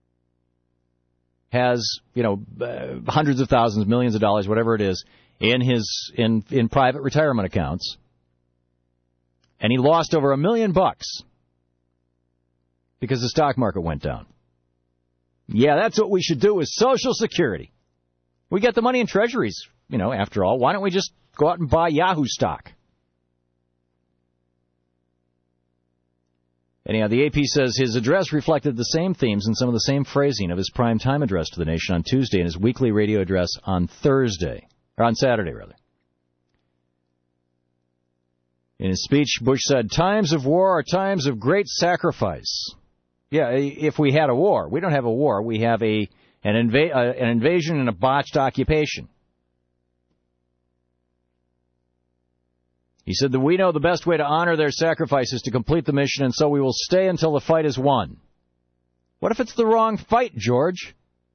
has, hundreds of thousands, millions of dollars, whatever it is, in private retirement accounts, and he lost over $1 million because the stock market went down. Yeah, that's what we should do with Social Security. We get the money in treasuries, after all. Why don't we just go out and buy Yahoo stock? Anyhow, the AP says his address reflected the same themes and some of the same phrasing of his primetime address to the nation on Tuesday and his weekly radio address on Saturday, rather. In his speech, Bush said, "Times of war are times of great sacrifice." Yeah, if we had a war. We don't have a war. We have an invasion and a botched occupation. He said that we know the best way to honor their sacrifice is to complete the mission, and so we will stay until the fight is won. What if it's the wrong fight, George?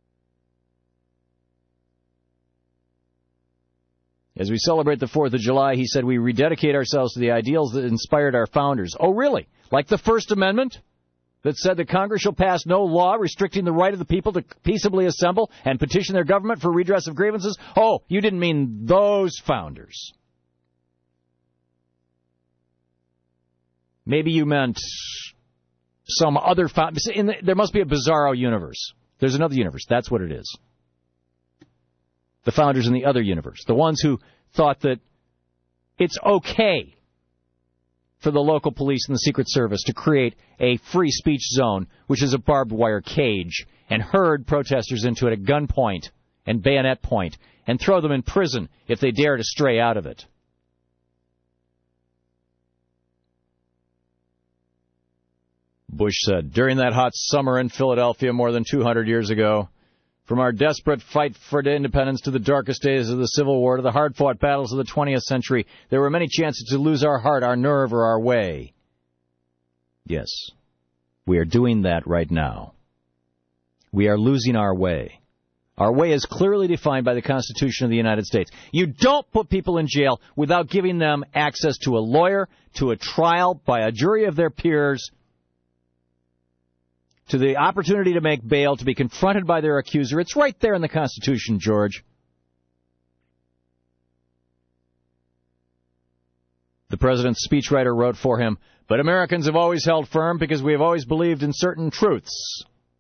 As we celebrate the 4th of July, he said we rededicate ourselves to the ideals that inspired our founders. Oh, really? Like the First Amendment that said that Congress shall pass no law restricting the right of the people to peaceably assemble and petition their government for redress of grievances? Oh, you didn't mean those founders. Maybe you meant some other founders. There must be a bizarro universe. There's another universe. That's what it is. The founders in the other universe, the ones who thought that it's okay for the local police and the Secret Service to create a free speech zone, which is a barbed wire cage, and herd protesters into it at gunpoint and bayonet point, and throw them in prison if they dare to stray out of it. Bush said, during that hot summer in Philadelphia more than 200 years ago, from our desperate fight for independence to the darkest days of the Civil War to the hard-fought battles of the 20th century, there were many chances to lose our heart, our nerve, or our way. Yes, we are doing that right now. We are losing our way. Our way is clearly defined by the Constitution of the United States. You don't put people in jail without giving them access to a lawyer, to a trial by a jury of their peers, to the opportunity to make bail, to be confronted by their accuser. It's right there in the Constitution, George. The president's speechwriter wrote for him, but Americans have always held firm because we have always believed in certain truths.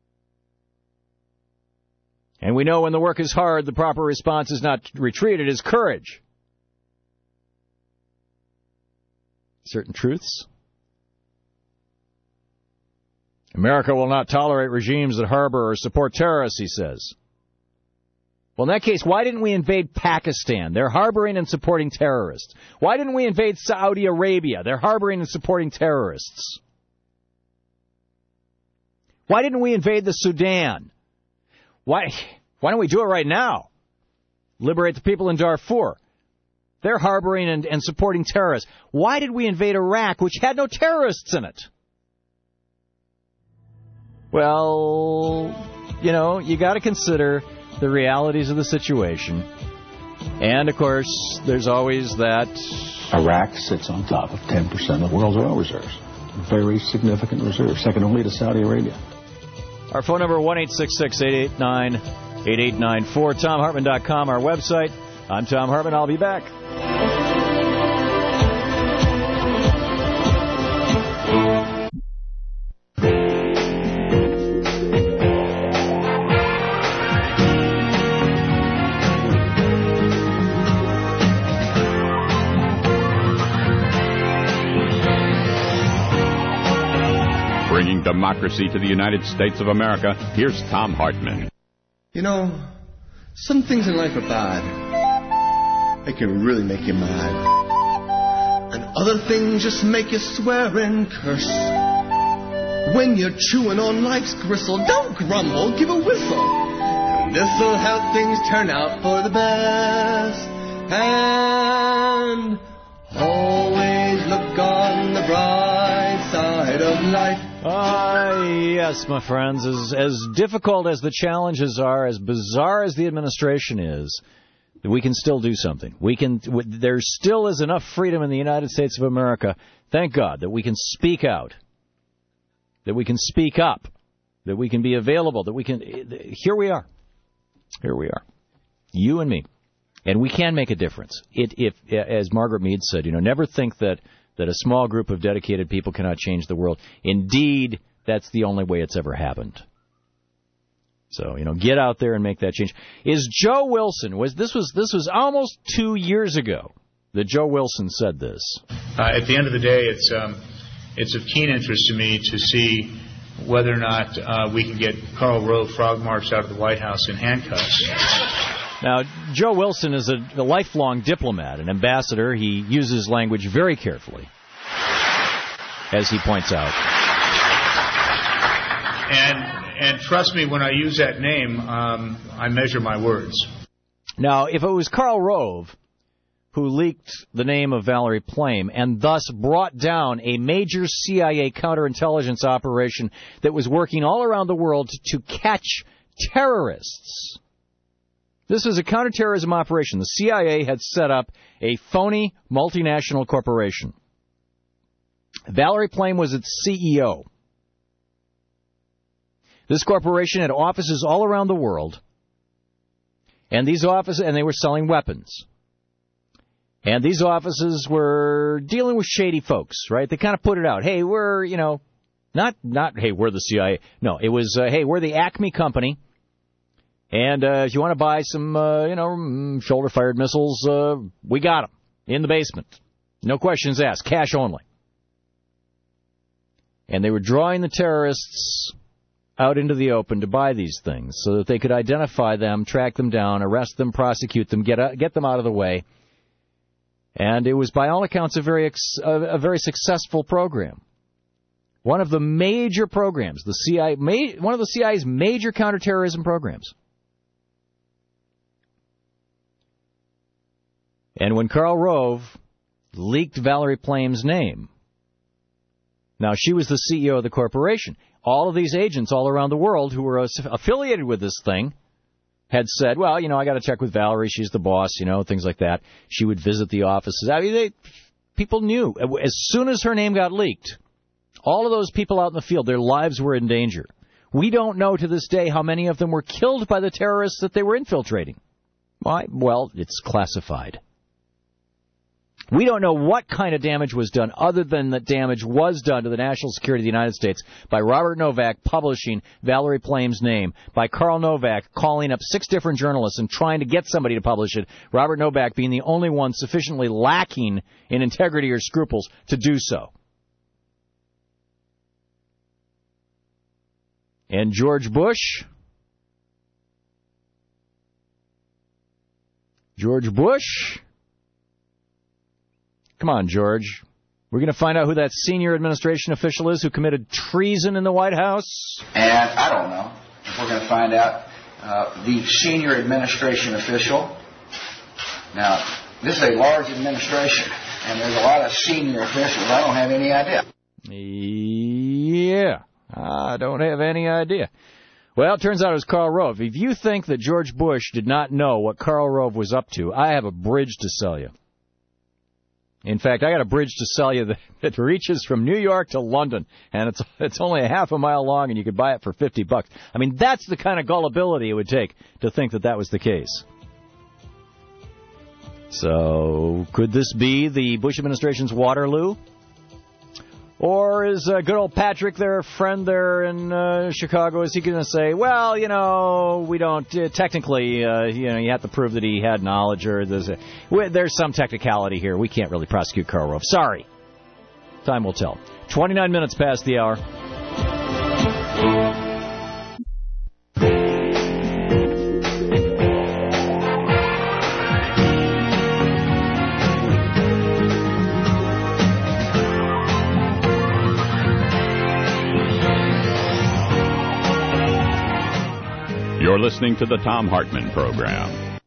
And we know when the work is hard, the proper response is not retreat, it is courage. Certain truths? America will not tolerate regimes that harbor or support terrorists, he says. Well, in that case, why didn't we invade Pakistan? They're harboring and supporting terrorists. Why didn't we invade Saudi Arabia? They're harboring and supporting terrorists. Why didn't we invade the Sudan? Why don't we do it right now? Liberate the people in Darfur. They're harboring and supporting terrorists. Why did we invade Iraq, which had no terrorists in it? Well, you got to consider the realities of the situation. And, of course, there's always that. Iraq sits on top of 10% of the world's oil reserves. Very significant reserve, second only to Saudi Arabia. Our phone number, 1-866-889-8894, TomHartman.com, our website. I'm Tom Hartman. I'll be back. Bringing democracy to the United States of America, here's Tom Hartman. Some things in life are bad. They can really make you mad. And other things just make you swear and curse. When you're chewing on life's gristle, don't grumble, give a whistle. And this'll help things turn out for the best. And always look on the bright side of life. Yes, my friends. As difficult as the challenges are, as bizarre as the administration is, we can still do something. There still is enough freedom in the United States of America, thank God, that we can speak out, that we can speak up, that we can be available, that we can. Here we are. Here we are. You and me. And we can make a difference. If as Margaret Mead said, never think that a small group of dedicated people cannot change the world. Indeed, that's the only way it's ever happened. So, get out there and make that change. Is Joe Wilson, this was almost 2 years ago that Joe Wilson said this. At the end of the day, it's of keen interest to me to see whether or not we can get Karl Rove frog marched out of the White House in handcuffs. Now, Joe Wilson is a lifelong diplomat, an ambassador. He uses language very carefully, as he points out. And trust me, when I use that name, I measure my words. Now, if it was Karl Rove, who leaked the name of Valerie Plame and thus brought down a major CIA counterintelligence operation that was working all around the world to catch terrorists. This was a counterterrorism operation. The CIA had set up a phony multinational corporation. Valerie Plame was its CEO. This corporation had offices all around the world, and these offices, and they were selling weapons. And these offices were dealing with shady folks, right? They kind of put it out. Hey, we're, not hey, we're the CIA. No, it was, hey, we're the Acme company. And if you want to buy some, shoulder-fired missiles, we got them in the basement. No questions asked. Cash only. And they were drawing the terrorists out into the open to buy these things so that they could identify them, track them down, arrest them, prosecute them, get them out of the way. And it was, by all accounts, a very successful program. One of the major programs, one of the CIA's major counterterrorism programs. And when Karl Rove leaked Valerie Plame's name, now she was the CEO of the corporation. All of these agents all around the world who were affiliated with this thing had said, well, I got to check with Valerie. She's the boss, things like that. She would visit the offices. I mean, people knew. As soon as her name got leaked, all of those people out in the field, their lives were in danger. We don't know to this day how many of them were killed by the terrorists that they were infiltrating. Why? Well, it's classified. We don't know what kind of damage was done other than that damage was done to the national security of the United States by Robert Novak publishing Valerie Plame's name, by Karl Novak calling up 6 different journalists and trying to get somebody to publish it, Robert Novak being the only one sufficiently lacking in integrity or scruples to do so. And George Bush? Come on, George. We're going to find out who that senior administration official is who committed treason in the White House? And I don't know if we're going to find out the senior administration official. Now, this is a large administration, and there's a lot of senior officials. I don't have any idea. Yeah, I don't have any idea. Well, it turns out it was Karl Rove. If you think that George Bush did not know what Karl Rove was up to, I have a bridge to sell you. In fact, I got a bridge to sell you that reaches from New York to London, and it's only a half a mile long, and you could buy it for $50. I mean, that's the kind of gullibility it would take to think that was the case. So, could this be the Bush administration's Waterloo? Or is good old Patrick, their friend there in Chicago, is he going to say, well, we don't, technically, you have to prove that he had knowledge, or there's some technicality here. We can't really prosecute Karl Rove. Sorry. Time will tell. 29 minutes past the hour. You're listening to the Thom Hartmann Program.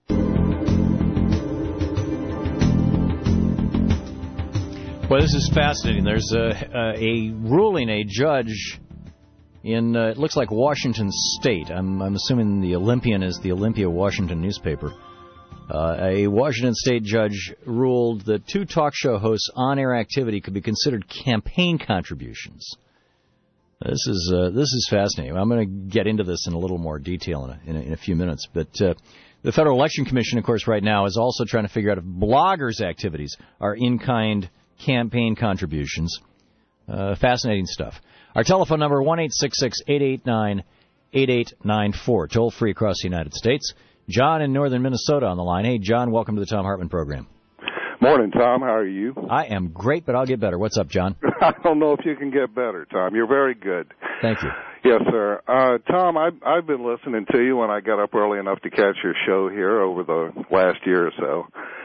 Well, this is fascinating. There's a ruling, a judge in, it looks like Washington State. I'm assuming the Olympian is the Olympia, Washington newspaper. A Washington State judge ruled that 2 talk show hosts' on-air activity could be considered campaign contributions. This is fascinating. I'm going to get into this in a little more detail in a few minutes. But the Federal Election Commission, of course, right now is also trying to figure out if bloggers' activities are in-kind campaign contributions. Fascinating stuff. Our telephone number, 1-866-889-8894. Toll-free across the United States. John in northern Minnesota on the line. Hey, John, welcome to the Thom Hartmann Program. Morning, Tom. How are you? I am great, but I'll get better. What's up, John? I don't know if you can get better, Tom. You're very good. Thank you. Yes, sir. Tom, I've been listening to you when I got up early enough to catch your show here over the last year or so.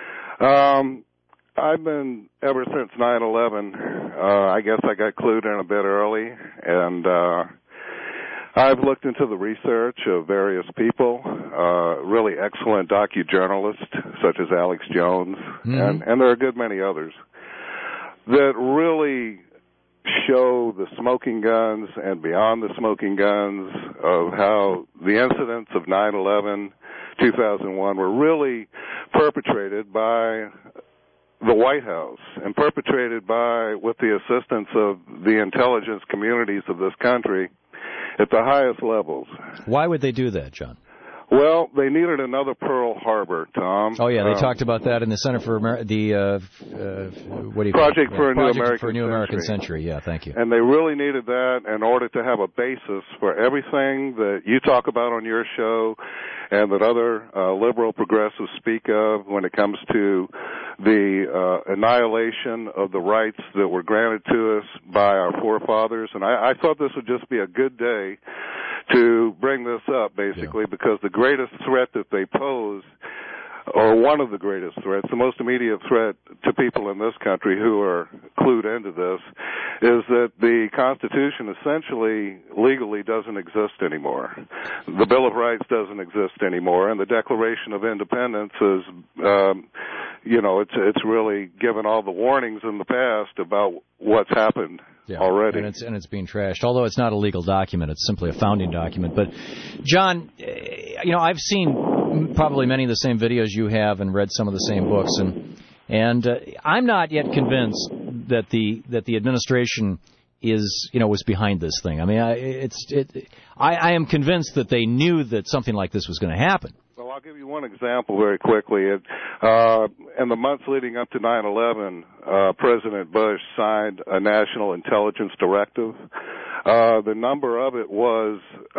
I've been, ever since 9/11, I guess I got clued in a bit early, and I've looked into the research of various people, really excellent docujournalists such as Alex Jones, and there are a good many others that really show the smoking guns and beyond the smoking guns of how the incidents of 9/11, 2001 were really perpetrated by the White House and perpetrated with the assistance of the intelligence communities of this country at the highest levels. Why would they do that, John? Well, they needed another Pearl Harbor, Tom. Oh, yeah, they talked about that in the Center for what do you Project call it? for a New American Century. Yeah, thank you. And they really needed that in order to have a basis for everything that you talk about on your show and that other liberal progressives speak of when it comes to the annihilation of the rights that were granted to us by our forefathers. And I thought this would just be a good day to bring this up, basically, because the greatest threat that they pose, or one of the greatest threats, the most immediate threat to people in this country who are clued into this, is that the Constitution essentially legally doesn't exist anymore. The Bill of Rights doesn't exist anymore, and the Declaration of Independence is, it's really given all the warnings in the past about what's happened already. And it's being trashed. Although it's not a legal document, it's simply a founding document. But, John, I've seen probably many of the same videos you have and read some of the same books, and I'm not yet convinced that the administration was behind this thing. I mean, I am convinced that they knew that something like this was going to happen. Well, I'll give you one example very quickly. In the months leading up to 9/11, President Bush signed a National Intelligence Directive. The number of it was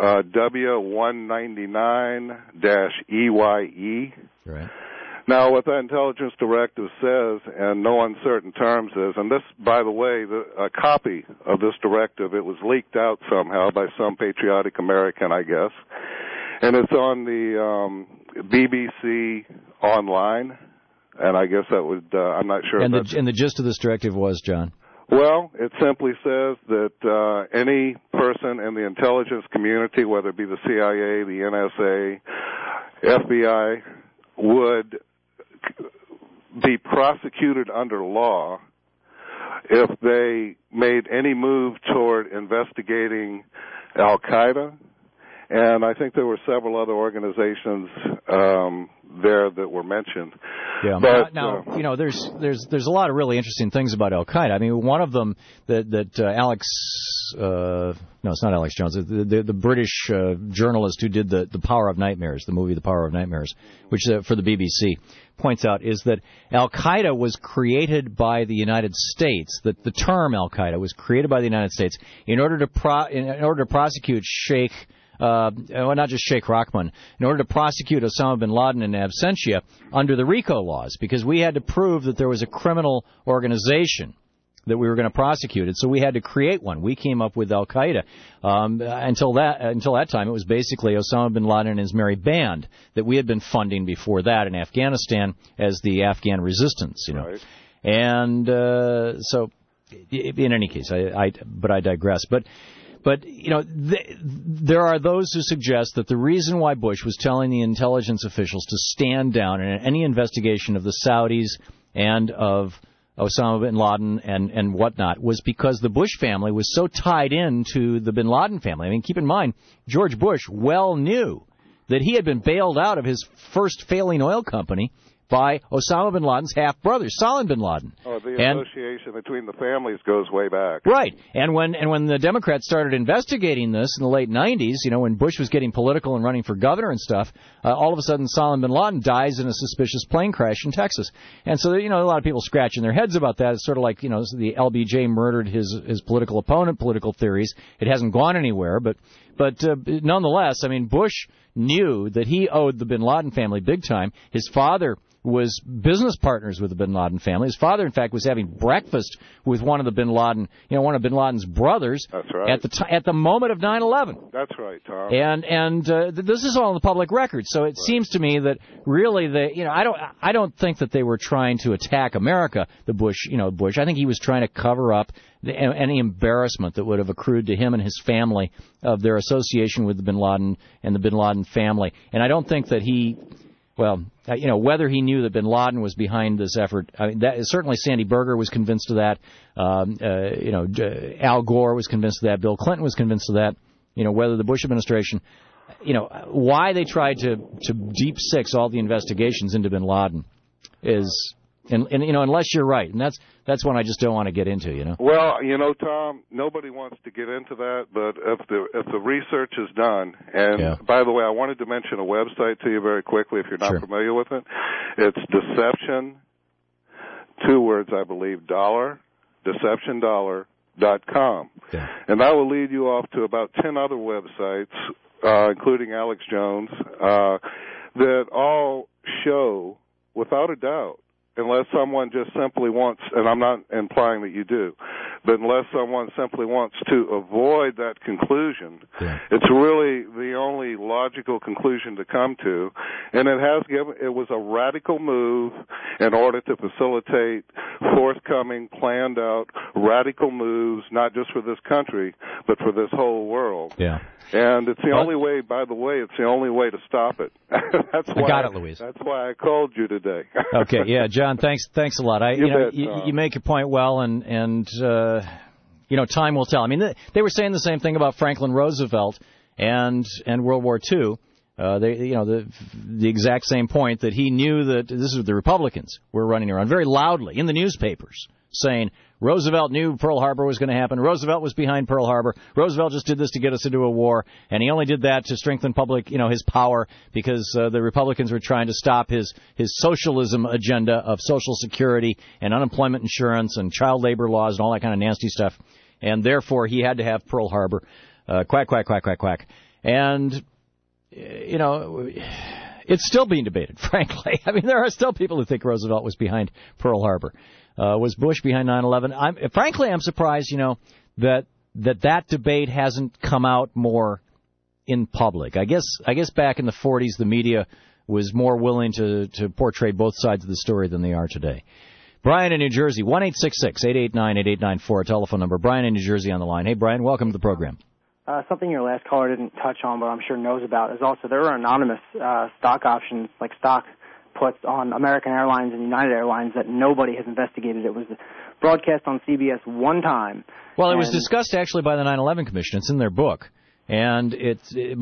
W-199-EYE. Right. Now, what that intelligence directive says, in no uncertain terms, is, and this, by the way, a copy of this directive, it was leaked out somehow by some patriotic American, I guess, and it's on the BBC online, and I guess that would, I'm not sure. And the gist of this directive was, John? Well, it simply says that any person in the intelligence community, whether it be the CIA, the NSA, FBI, would be prosecuted under law if they made any move toward investigating Al-Qaeda. And I think there were several other organizations there that were mentioned. Yeah. But, there's a lot of really interesting things about Al-Qaeda. I mean, one of them that Alex, no, it's not Alex Jones, the British journalist who did the Power of Nightmares, the movie The Power of Nightmares, which for the BBC, points out is that Al-Qaeda was created by the United States. That the term Al-Qaeda was created by the United States in order to prosecute Sheikh. Not just Sheikh Rahman, in order to prosecute Osama bin Laden in absentia under the RICO laws, because we had to prove that there was a criminal organization that we were going to prosecute it, so we had to create one. We came up with Al-Qaeda. Until that time, it was basically Osama bin Laden and his merry band that we had been funding before that in Afghanistan as the Afghan resistance, Right. And so, in any case, I digress. But there are those who suggest that the reason why Bush was telling the intelligence officials to stand down in any investigation of the Saudis and of Osama bin Laden and whatnot was because the Bush family was so tied into the bin Laden family. I mean, keep in mind, George Bush well knew that he had been bailed out of his first failing oil company by Osama bin Laden's half-brother, Salim bin Laden. Oh, the association between the families goes way back. Right. And when the Democrats started investigating this in the late 90s, when Bush was getting political and running for governor and stuff, all of a sudden Salim bin Laden dies in a suspicious plane crash in Texas. And so, a lot of people scratching their heads about that. It's sort of like, the LBJ murdered his political opponent, political theories. It hasn't gone anywhere, but nonetheless, I mean, Bush knew that he owed the bin Laden family big time. His father was business partners with the bin Laden family. His father, in fact, was having breakfast with one of the bin Laden, one of bin Laden's brothers. That's right. At the moment of 9/11. That's right, Tom. And this is all on the public record. So it seems to me that really I don't think that they were trying to attack America. Bush. I think he was trying to cover up any embarrassment that would have accrued to him and his family of their association with bin Laden and the bin Laden family. And I don't think that he, well, whether he knew that bin Laden was behind this effort, I mean, certainly Sandy Berger was convinced of that. Al Gore was convinced of that. Bill Clinton was convinced of that. Whether the Bush administration, why they tried to deep six all the investigations into bin Laden is, and unless you're right, and that's one I just don't want to get into, Well, Tom, nobody wants to get into that, but if the research is done, and by the way, I wanted to mention a website to you very quickly if you're not familiar with it. It's Deception, 2 words, I believe, dollar, deceptiondollar.com. Yeah. And that will lead you off to about 10 other websites, including Alex Jones, that all show, without a doubt, unless someone just simply wants, and I'm not implying that you do, but unless someone simply wants to avoid that conclusion, it's really the only logical conclusion to come to. And it was a radical move in order to facilitate forthcoming, planned out, radical moves, not just for this country, but for this whole world. Yeah. And it's the only way, by the way, it's the only way to stop it. That's why, I got it, Louise. That's why I called you today. Okay, yeah, John, thanks a lot. You make your point well, and time will tell. I mean, they were saying the same thing about Franklin Roosevelt and World War II. The exact same point, that he knew that this is the Republicans were running around very loudly in the newspapers saying Roosevelt knew Pearl Harbor was going to happen. Roosevelt was behind Pearl Harbor. Roosevelt just did this to get us into a war, and he only did that to strengthen his power, because the Republicans were trying to stop his socialism agenda of Social Security and unemployment insurance and child labor laws and all that kind of nasty stuff, and therefore he had to have Pearl Harbor. Quack, quack, quack, quack, quack. And it's still being debated, frankly. I mean, there are still people who think Roosevelt was behind Pearl Harbor. Was Bush behind 9/11? Frankly, I'm surprised, that debate hasn't come out more in public. I guess back in the 40s, the media was more willing to portray both sides of the story than they are today. Brian in New Jersey, 1-866-889-8894, telephone number. Brian in New Jersey on the line. Hey, Brian, welcome to the program. Something your last caller didn't touch on, but I'm sure knows about, is also there are anonymous stock options, like stock puts on American Airlines and United Airlines that nobody has investigated. It was broadcast on CBS one time. Well, it was discussed actually by the 9/11 Commission. It's in their book, and it's been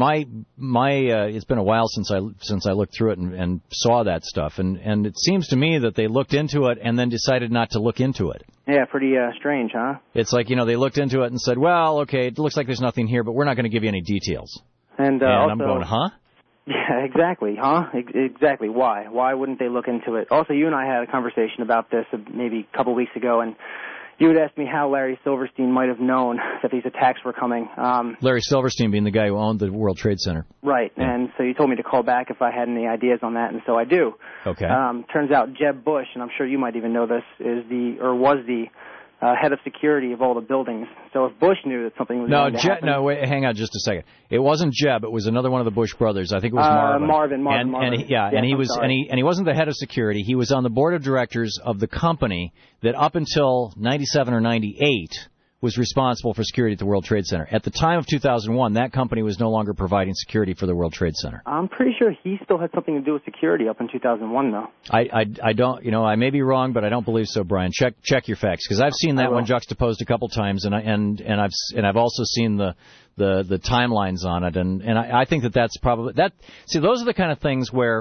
a while since I looked through it and saw that stuff, and it seems to me that they looked into it and then decided not to look into it. Yeah, pretty strange, huh? It's like, they looked into it and said, well, okay, it looks like there's nothing here, but we're not going to give you any details. And also, I'm going, huh? Yeah, exactly, huh? Exactly. Why? Why wouldn't they look into it? Also, you and I had a conversation about this maybe a couple weeks ago, and you had asked me how Larry Silverstein might have known that these attacks were coming. Larry Silverstein being the guy who owned the World Trade Center. Right, yeah. And so you told me to call back if I had any ideas on that, and so I do. Okay. Turns out Jeb Bush, and I'm sure you might even know this, was the head of security of all the buildings. So if Bush knew that something was going to happen... No, wait, hang on just a second. It wasn't Jeb. It was another one of the Bush brothers. I think it was Marvin. Marvin. And he wasn't the head of security. He was on the board of directors of the company that up until 97 or 98 was responsible for security at the World Trade Center. At the time of 2001, that company was no longer providing security for the World Trade Center. I'm pretty sure he still had something to do with security up in 2001, though. I don't, I may be wrong, but I don't believe so, Brian. Check your facts, because I've seen that one juxtaposed a couple times, and I've also seen the timelines on it, and I think that's probably that. See, those are the kind of things where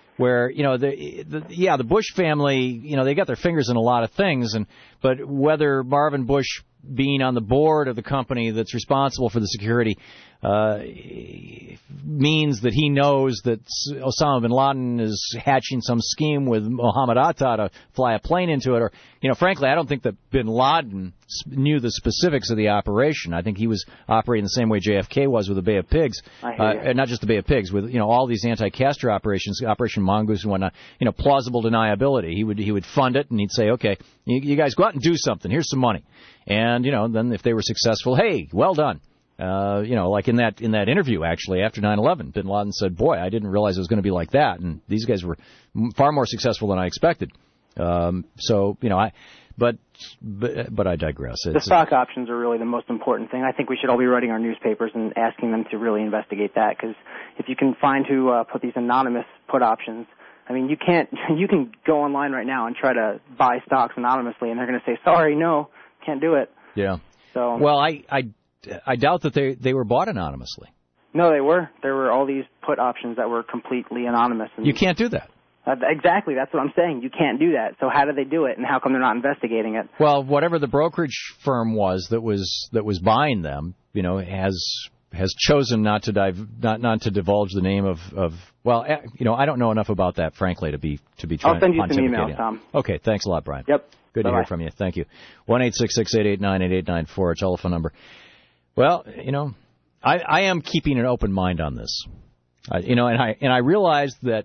the Bush family, they got their fingers in a lot of things, but whether Marvin Bush being on the board of the company that's responsible for the security means that he knows that Osama bin Laden is hatching some scheme with Mohammed Atta to fly a plane into it. Or, frankly, I don't think that bin Laden knew the specifics of the operation. I think he was operating the same way JFK was with the Bay of Pigs. Not just the Bay of Pigs, with all these anti-Castro operations, Operation Mongoose and whatnot. Plausible deniability. He would fund it, and he'd say, okay, you guys go out and do something. Here's some money. And, then if they were successful, hey, well done. Like in that interview, actually, after 9/11, bin Laden said, boy, I didn't realize it was going to be like that. And these guys were far more successful than I expected. But But I digress. The stock options are really the most important thing. I think we should all be writing our newspapers and asking them to really investigate that, because if you can find who put these anonymous put options, I mean, you can go online right now and try to buy stocks anonymously, and they're going to say, sorry, no, can't do it. Yeah. So. Well, I doubt that they were bought anonymously. No, they were. There were all these put options that were completely anonymous. And you can't do that. Exactly. That's what I'm saying. You can't do that. So how do they do it, and how come they're not investigating it? Well, whatever the brokerage firm was that was buying them, has chosen not to divulge the name of. Well, I don't know enough about that, frankly, to be I'll send you some emails, Tom. Okay, thanks a lot, Brian. Yep. Good to hear from you. Thank you. 1-866-889-8894, our telephone number. Well, I am keeping an open mind on this. And I realized that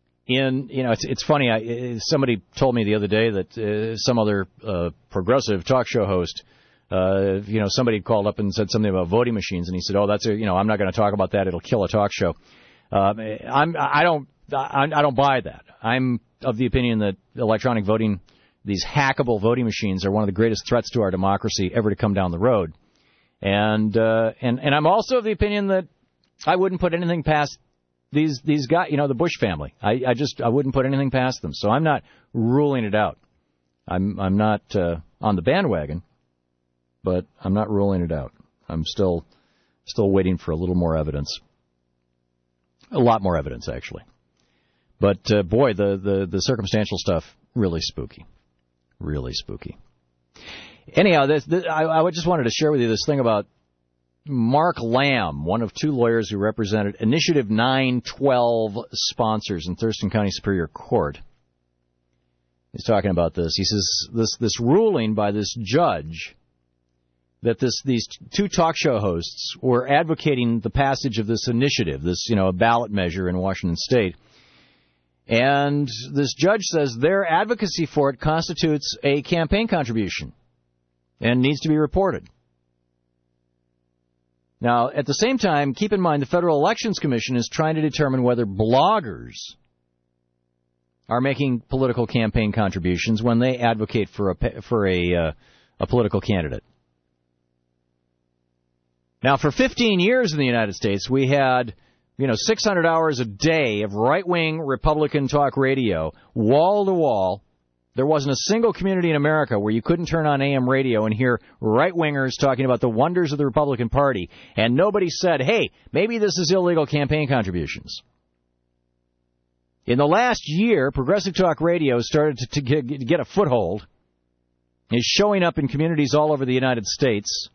it's funny. Somebody told me the other day that some other progressive talk show host, somebody called up and said something about voting machines, and he said, "Oh, I'm not going to talk about that. It'll kill a talk show." I don't buy that. I'm of the opinion that electronic voting, these hackable voting machines, are one of the greatest threats to our democracy ever to come down the road. And I'm also of the opinion that I wouldn't put anything past these guys, the Bush family. I wouldn't put anything past them. So I'm not ruling it out. I'm not on the bandwagon, but I'm not ruling it out. I'm still waiting for a little more evidence. A lot more evidence, actually. But boy, the circumstantial stuff, really spooky. Really spooky. Anyhow, I just wanted to share with you this thing about Mark Lamb, one of two lawyers who represented Initiative 912 sponsors in Thurston County Superior Court. He's talking about this. He says this ruling by this judge that these two talk show hosts were advocating the passage of this initiative, this ballot measure in Washington State. And this judge says their advocacy for it constitutes a campaign contribution and needs to be reported. Now, at the same time, keep in mind the Federal Elections Commission is trying to determine whether bloggers are making political campaign contributions when they advocate for a political candidate. Now, for 15 years in the United States, we had 600 hours a day of right-wing Republican talk radio, wall to wall. There wasn't a single community in America where you couldn't turn on AM radio and hear right-wingers talking about the wonders of the Republican Party, and nobody said, hey, maybe this is illegal campaign contributions. In the last year, progressive talk radio started to get a foothold, is showing up in communities all over the United States,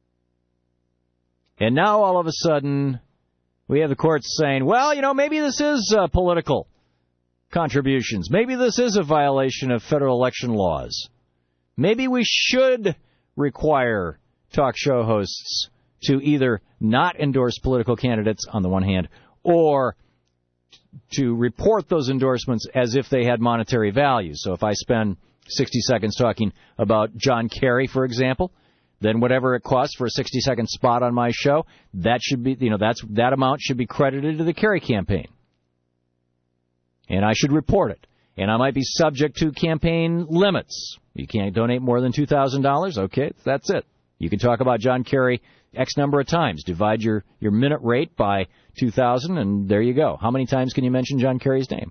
and now all of a sudden we have the courts saying, well, maybe this is political contributions. Maybe this is a violation of federal election laws. Maybe we should require talk show hosts to either not endorse political candidates on the one hand, or to report those endorsements as if they had monetary value. So if I spend 60 seconds talking about John Kerry, for example, then whatever it costs for a 60-second spot on my show, that should be, that amount should be credited to the Kerry campaign. And I should report it. And I might be subject to campaign limits. You can't donate more than $2,000. Okay, that's it. You can talk about John Kerry X number of times. Divide your minute rate by 2,000, and there you go. How many times can you mention John Kerry's name?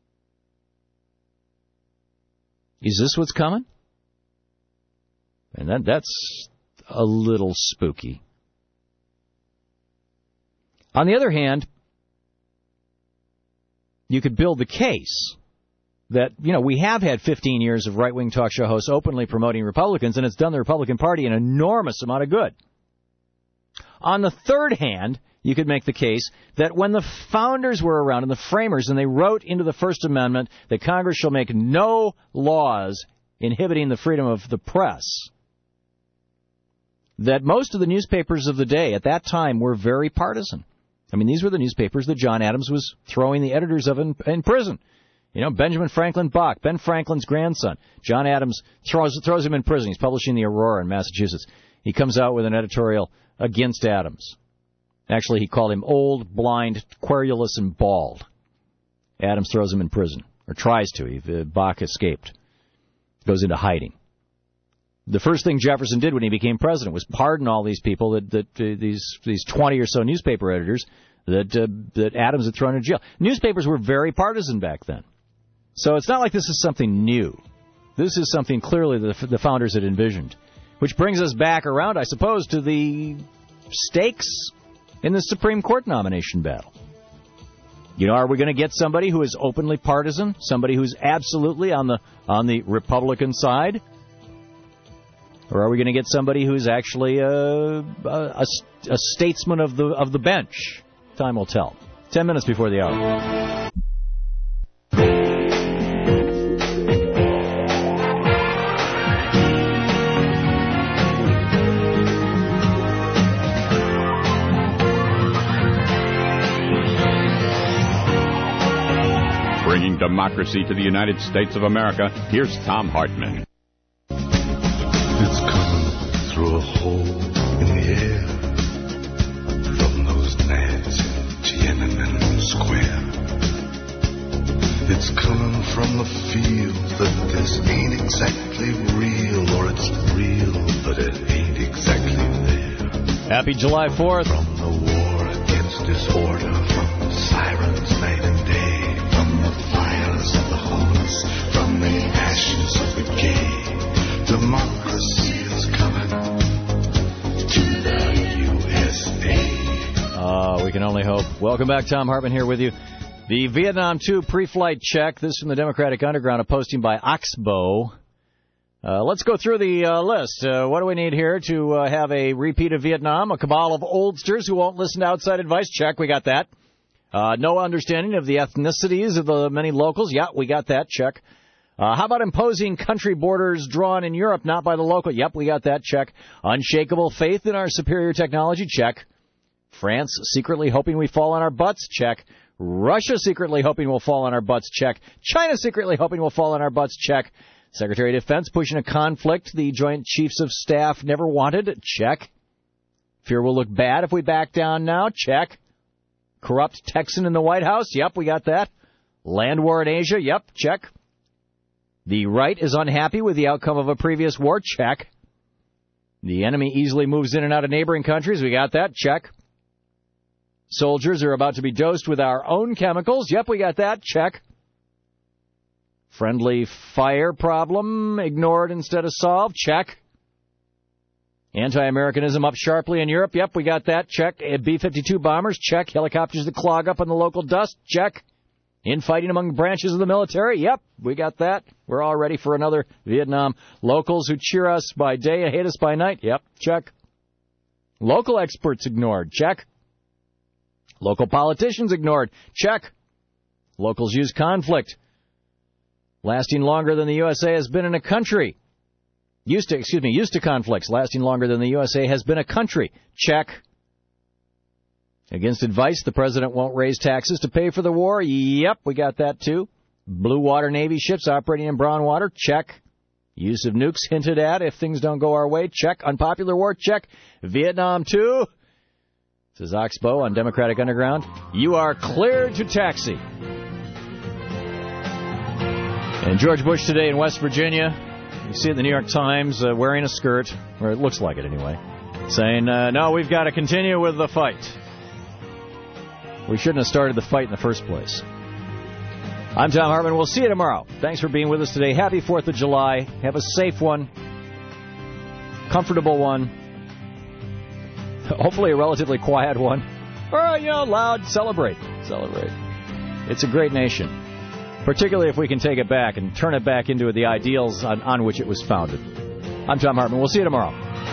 Is this what's coming? And that's a little spooky. On the other hand, you could build the case that, we have had 15 years of right-wing talk show hosts openly promoting Republicans, and it's done the Republican Party an enormous amount of good. On the third hand, you could make the case that when the founders were around and the framers, and they wrote into the First Amendment that Congress shall make no laws inhibiting the freedom of the press, that most of the newspapers of the day at that time were very partisan. I mean, these were the newspapers that John Adams was throwing the editors of in prison. Benjamin Franklin Bach, Ben Franklin's grandson. John Adams throws him in prison. He's publishing the Aurora in Massachusetts. He comes out with an editorial against Adams. Actually, he called him old, blind, querulous, and bald. Adams throws him in prison, or tries to. Bach escaped, goes into hiding. The first thing Jefferson did when he became president was pardon all these people, these 20 or so newspaper editors that Adams had thrown in jail. Newspapers were very partisan back then. So it's not like this is something new. This is something clearly the founders had envisioned. Which brings us back around, I suppose, to the stakes in the Supreme Court nomination battle. Are we going to get somebody who is openly partisan, somebody who's absolutely on the Republican side? Or are we going to get somebody who's actually a statesman of the bench? Time will tell. 10 minutes before the hour. Bringing democracy to the United States of America, here's Thom Hartmann. It's coming through a hole in the air from those nads in Tiananmen Square. It's coming from the field that this ain't exactly real, or it's real, but it ain't exactly there. Happy July 4th. From the war against disorder, from the sirens night and day, from the fires of the homeless, from the ashes of the gay. Democracy is coming to the USA. We can only hope. Welcome back. Thom Hartmann here with you. The Vietnam II pre-flight check. This from the Democratic Underground, a posting by Oxbow. Let's go through the list. What do we need here to have a repeat of Vietnam? A cabal of oldsters who won't listen to outside advice? Check. We got that. No understanding of the ethnicities of the many locals? Yeah, we got that. Check. How about imposing country borders drawn in Europe, not by the local? Yep, we got that. Check. Unshakable faith in our superior technology? Check. France secretly hoping we fall on our butts? Check. Russia secretly hoping we'll fall on our butts? Check. China secretly hoping we'll fall on our butts? Check. Secretary of Defense pushing a conflict the Joint Chiefs of Staff never wanted? Check. Fear will look bad if we back down now? Check. Corrupt Texan in the White House? Yep, we got that. Land war in Asia? Yep, check. The right is unhappy with the outcome of a previous war? Check. The enemy easily moves in and out of neighboring countries? We got that? Check. Soldiers are about to be dosed with our own chemicals? Yep, we got that? Check. Friendly fire problem ignored instead of solved? Check. Anti-Americanism up sharply in Europe? Yep, we got that. Check. B-52 bombers? Check. Helicopters that clog up in the local dust? Check. Infighting among branches of the military? Yep, we got that. We're all ready for another Vietnam. Locals who cheer us by day and hate us by night? Yep, check. Local experts ignored? Check. Local politicians ignored? Check. Locals use conflict lasting longer than the USA has been in a country. Used to conflicts lasting longer than the USA has been a country. Check. Against advice, the president won't raise taxes to pay for the war. Yep, we got that too. Blue water Navy ships operating in brown water. Check. Use of nukes hinted at if things don't go our way. Check. Unpopular war. Check. Vietnam II. Says Oxbow on Democratic Underground. You are cleared to taxi. And George Bush today in West Virginia. You see it in the New York Times wearing a skirt, or it looks like it anyway, saying, no, we've got to continue with the fight. We shouldn't have started the fight in the first place. I'm Thom Hartmann. We'll see you tomorrow. Thanks for being with us today. Happy 4th of July. Have a safe one. Comfortable one. Hopefully a relatively quiet one. Or, loud. Celebrate. It's a great nation. Particularly if we can take it back and turn it back into the ideals on which it was founded. I'm Thom Hartmann. We'll see you tomorrow.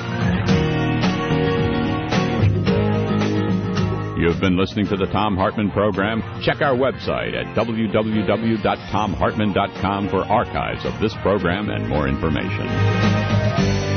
You've been listening to the Thom Hartmann Program. Check our website at www.thomhartmann.com for archives of this program and more information.